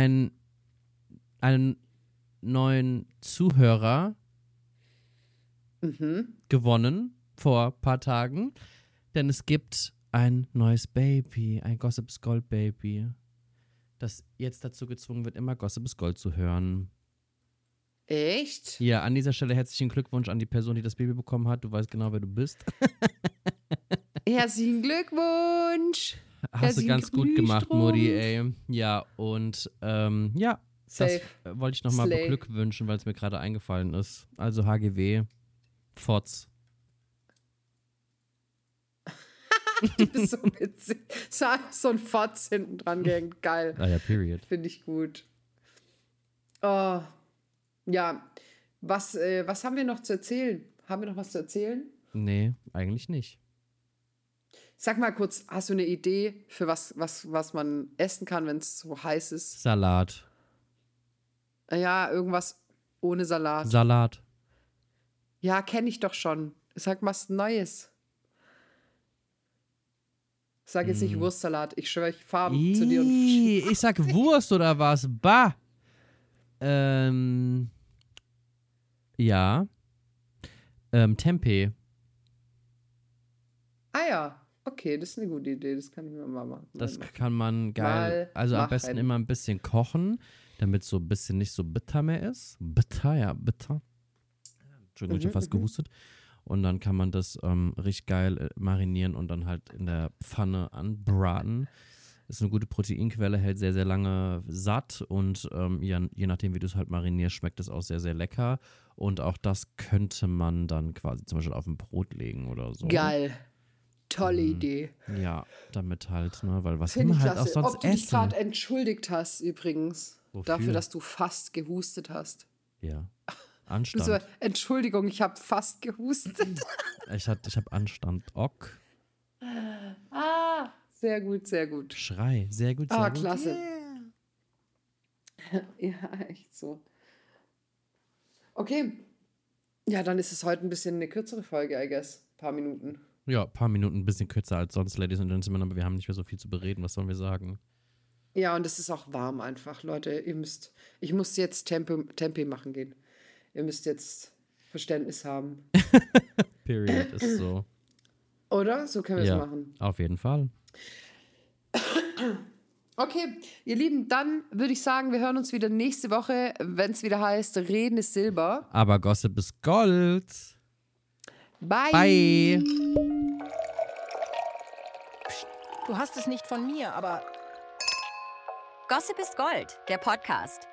[SPEAKER 3] einen neuen Zuhörer gewonnen vor ein paar Tagen, denn es gibt ein neues Baby, ein Gossip is Gold Baby, das jetzt dazu gezwungen wird, immer Gossip is Gold zu hören.
[SPEAKER 4] Echt?
[SPEAKER 3] Ja, an dieser Stelle herzlichen Glückwunsch an die Person, die das Baby bekommen hat. Du weißt genau, wer du bist.
[SPEAKER 4] Herzlichen Glückwunsch.
[SPEAKER 3] Hast du ganz gut gemacht, Mutti, ey. Ja, und das
[SPEAKER 4] Safe.
[SPEAKER 3] wollte ich nochmal
[SPEAKER 4] Slay.
[SPEAKER 3] beglückwünschen, weil es mir gerade eingefallen ist. Also HGW, Fotz.
[SPEAKER 4] Du bist so witzig. So ein Fotz hinten dran gehängt. Geil.
[SPEAKER 3] Ah ja, period.
[SPEAKER 4] Finde ich gut. Oh. Ja. Was haben wir noch zu erzählen? Haben wir noch was zu erzählen?
[SPEAKER 3] Nee, eigentlich nicht.
[SPEAKER 4] Sag mal kurz, hast du eine Idee für was man essen kann, wenn es so heiß ist?
[SPEAKER 3] Salat.
[SPEAKER 4] Ja, irgendwas ohne Salat.
[SPEAKER 3] Salat.
[SPEAKER 4] Ja, kenne ich doch schon. Sag was Neues. Sag jetzt nicht Wurstsalat. Ich schwöre, ich fahre zu dir und
[SPEAKER 3] Ich sag Wurst oder was? Bah. Ja. Tempeh.
[SPEAKER 4] Ah ja, okay, das ist eine gute Idee. Das kann ich mir mal machen.
[SPEAKER 3] Das kann man geil,
[SPEAKER 4] Mal
[SPEAKER 3] also am
[SPEAKER 4] machen.
[SPEAKER 3] besten immer ein bisschen kochen, damit so ein bisschen nicht so bitter mehr ist. Bitter, ja, bitter. Entschuldigung, ich habe fast gehustet. Und dann kann man das richtig geil marinieren und dann halt in der Pfanne anbraten. Ist eine gute Proteinquelle, hält sehr, sehr lange satt und je nachdem, wie du es halt marinierst, schmeckt es auch sehr, sehr lecker. Und auch das könnte man dann quasi zum Beispiel auf ein Brot legen oder so.
[SPEAKER 4] Geil. Tolle Idee.
[SPEAKER 3] Ja, damit halt, ne, weil was will
[SPEAKER 4] Finde
[SPEAKER 3] man
[SPEAKER 4] ich
[SPEAKER 3] halt auch
[SPEAKER 4] klasse.
[SPEAKER 3] sonst
[SPEAKER 4] Ob du dich
[SPEAKER 3] essen?
[SPEAKER 4] gerade entschuldigt hast übrigens.
[SPEAKER 3] Wofür?
[SPEAKER 4] Dafür, dass du fast gehustet hast.
[SPEAKER 3] Ja,
[SPEAKER 4] Du
[SPEAKER 3] Anstand.
[SPEAKER 4] so, Entschuldigung, ich habe fast gehustet.
[SPEAKER 3] Ich habe Anstand. Ok.
[SPEAKER 4] Sehr gut, sehr gut.
[SPEAKER 3] Schrei. Sehr gut, sehr gut.
[SPEAKER 4] Klasse. Ja, echt so. Okay. Ja, dann ist es heute ein bisschen eine kürzere Folge, I guess. Ein paar Minuten.
[SPEAKER 3] Ja, ein paar Minuten, ein bisschen kürzer als sonst, Ladies and Gentlemen, aber wir haben nicht mehr so viel zu bereden. Was sollen wir sagen?
[SPEAKER 4] Ja, und es ist auch warm einfach, Leute. Ich muss jetzt Tempo machen gehen. Ihr müsst jetzt Verständnis haben.
[SPEAKER 3] Period ist so.
[SPEAKER 4] Oder? So können wir es
[SPEAKER 3] Ja,
[SPEAKER 4] machen.
[SPEAKER 3] auf jeden Fall.
[SPEAKER 4] Okay, ihr Lieben, dann würde ich sagen, wir hören uns wieder nächste Woche, wenn es wieder heißt, Reden ist Silber.
[SPEAKER 3] Aber Gossip ist Gold.
[SPEAKER 4] Bye.
[SPEAKER 3] Bye.
[SPEAKER 1] Du hast es nicht von mir, aber
[SPEAKER 2] Gossip ist Gold, der Podcast.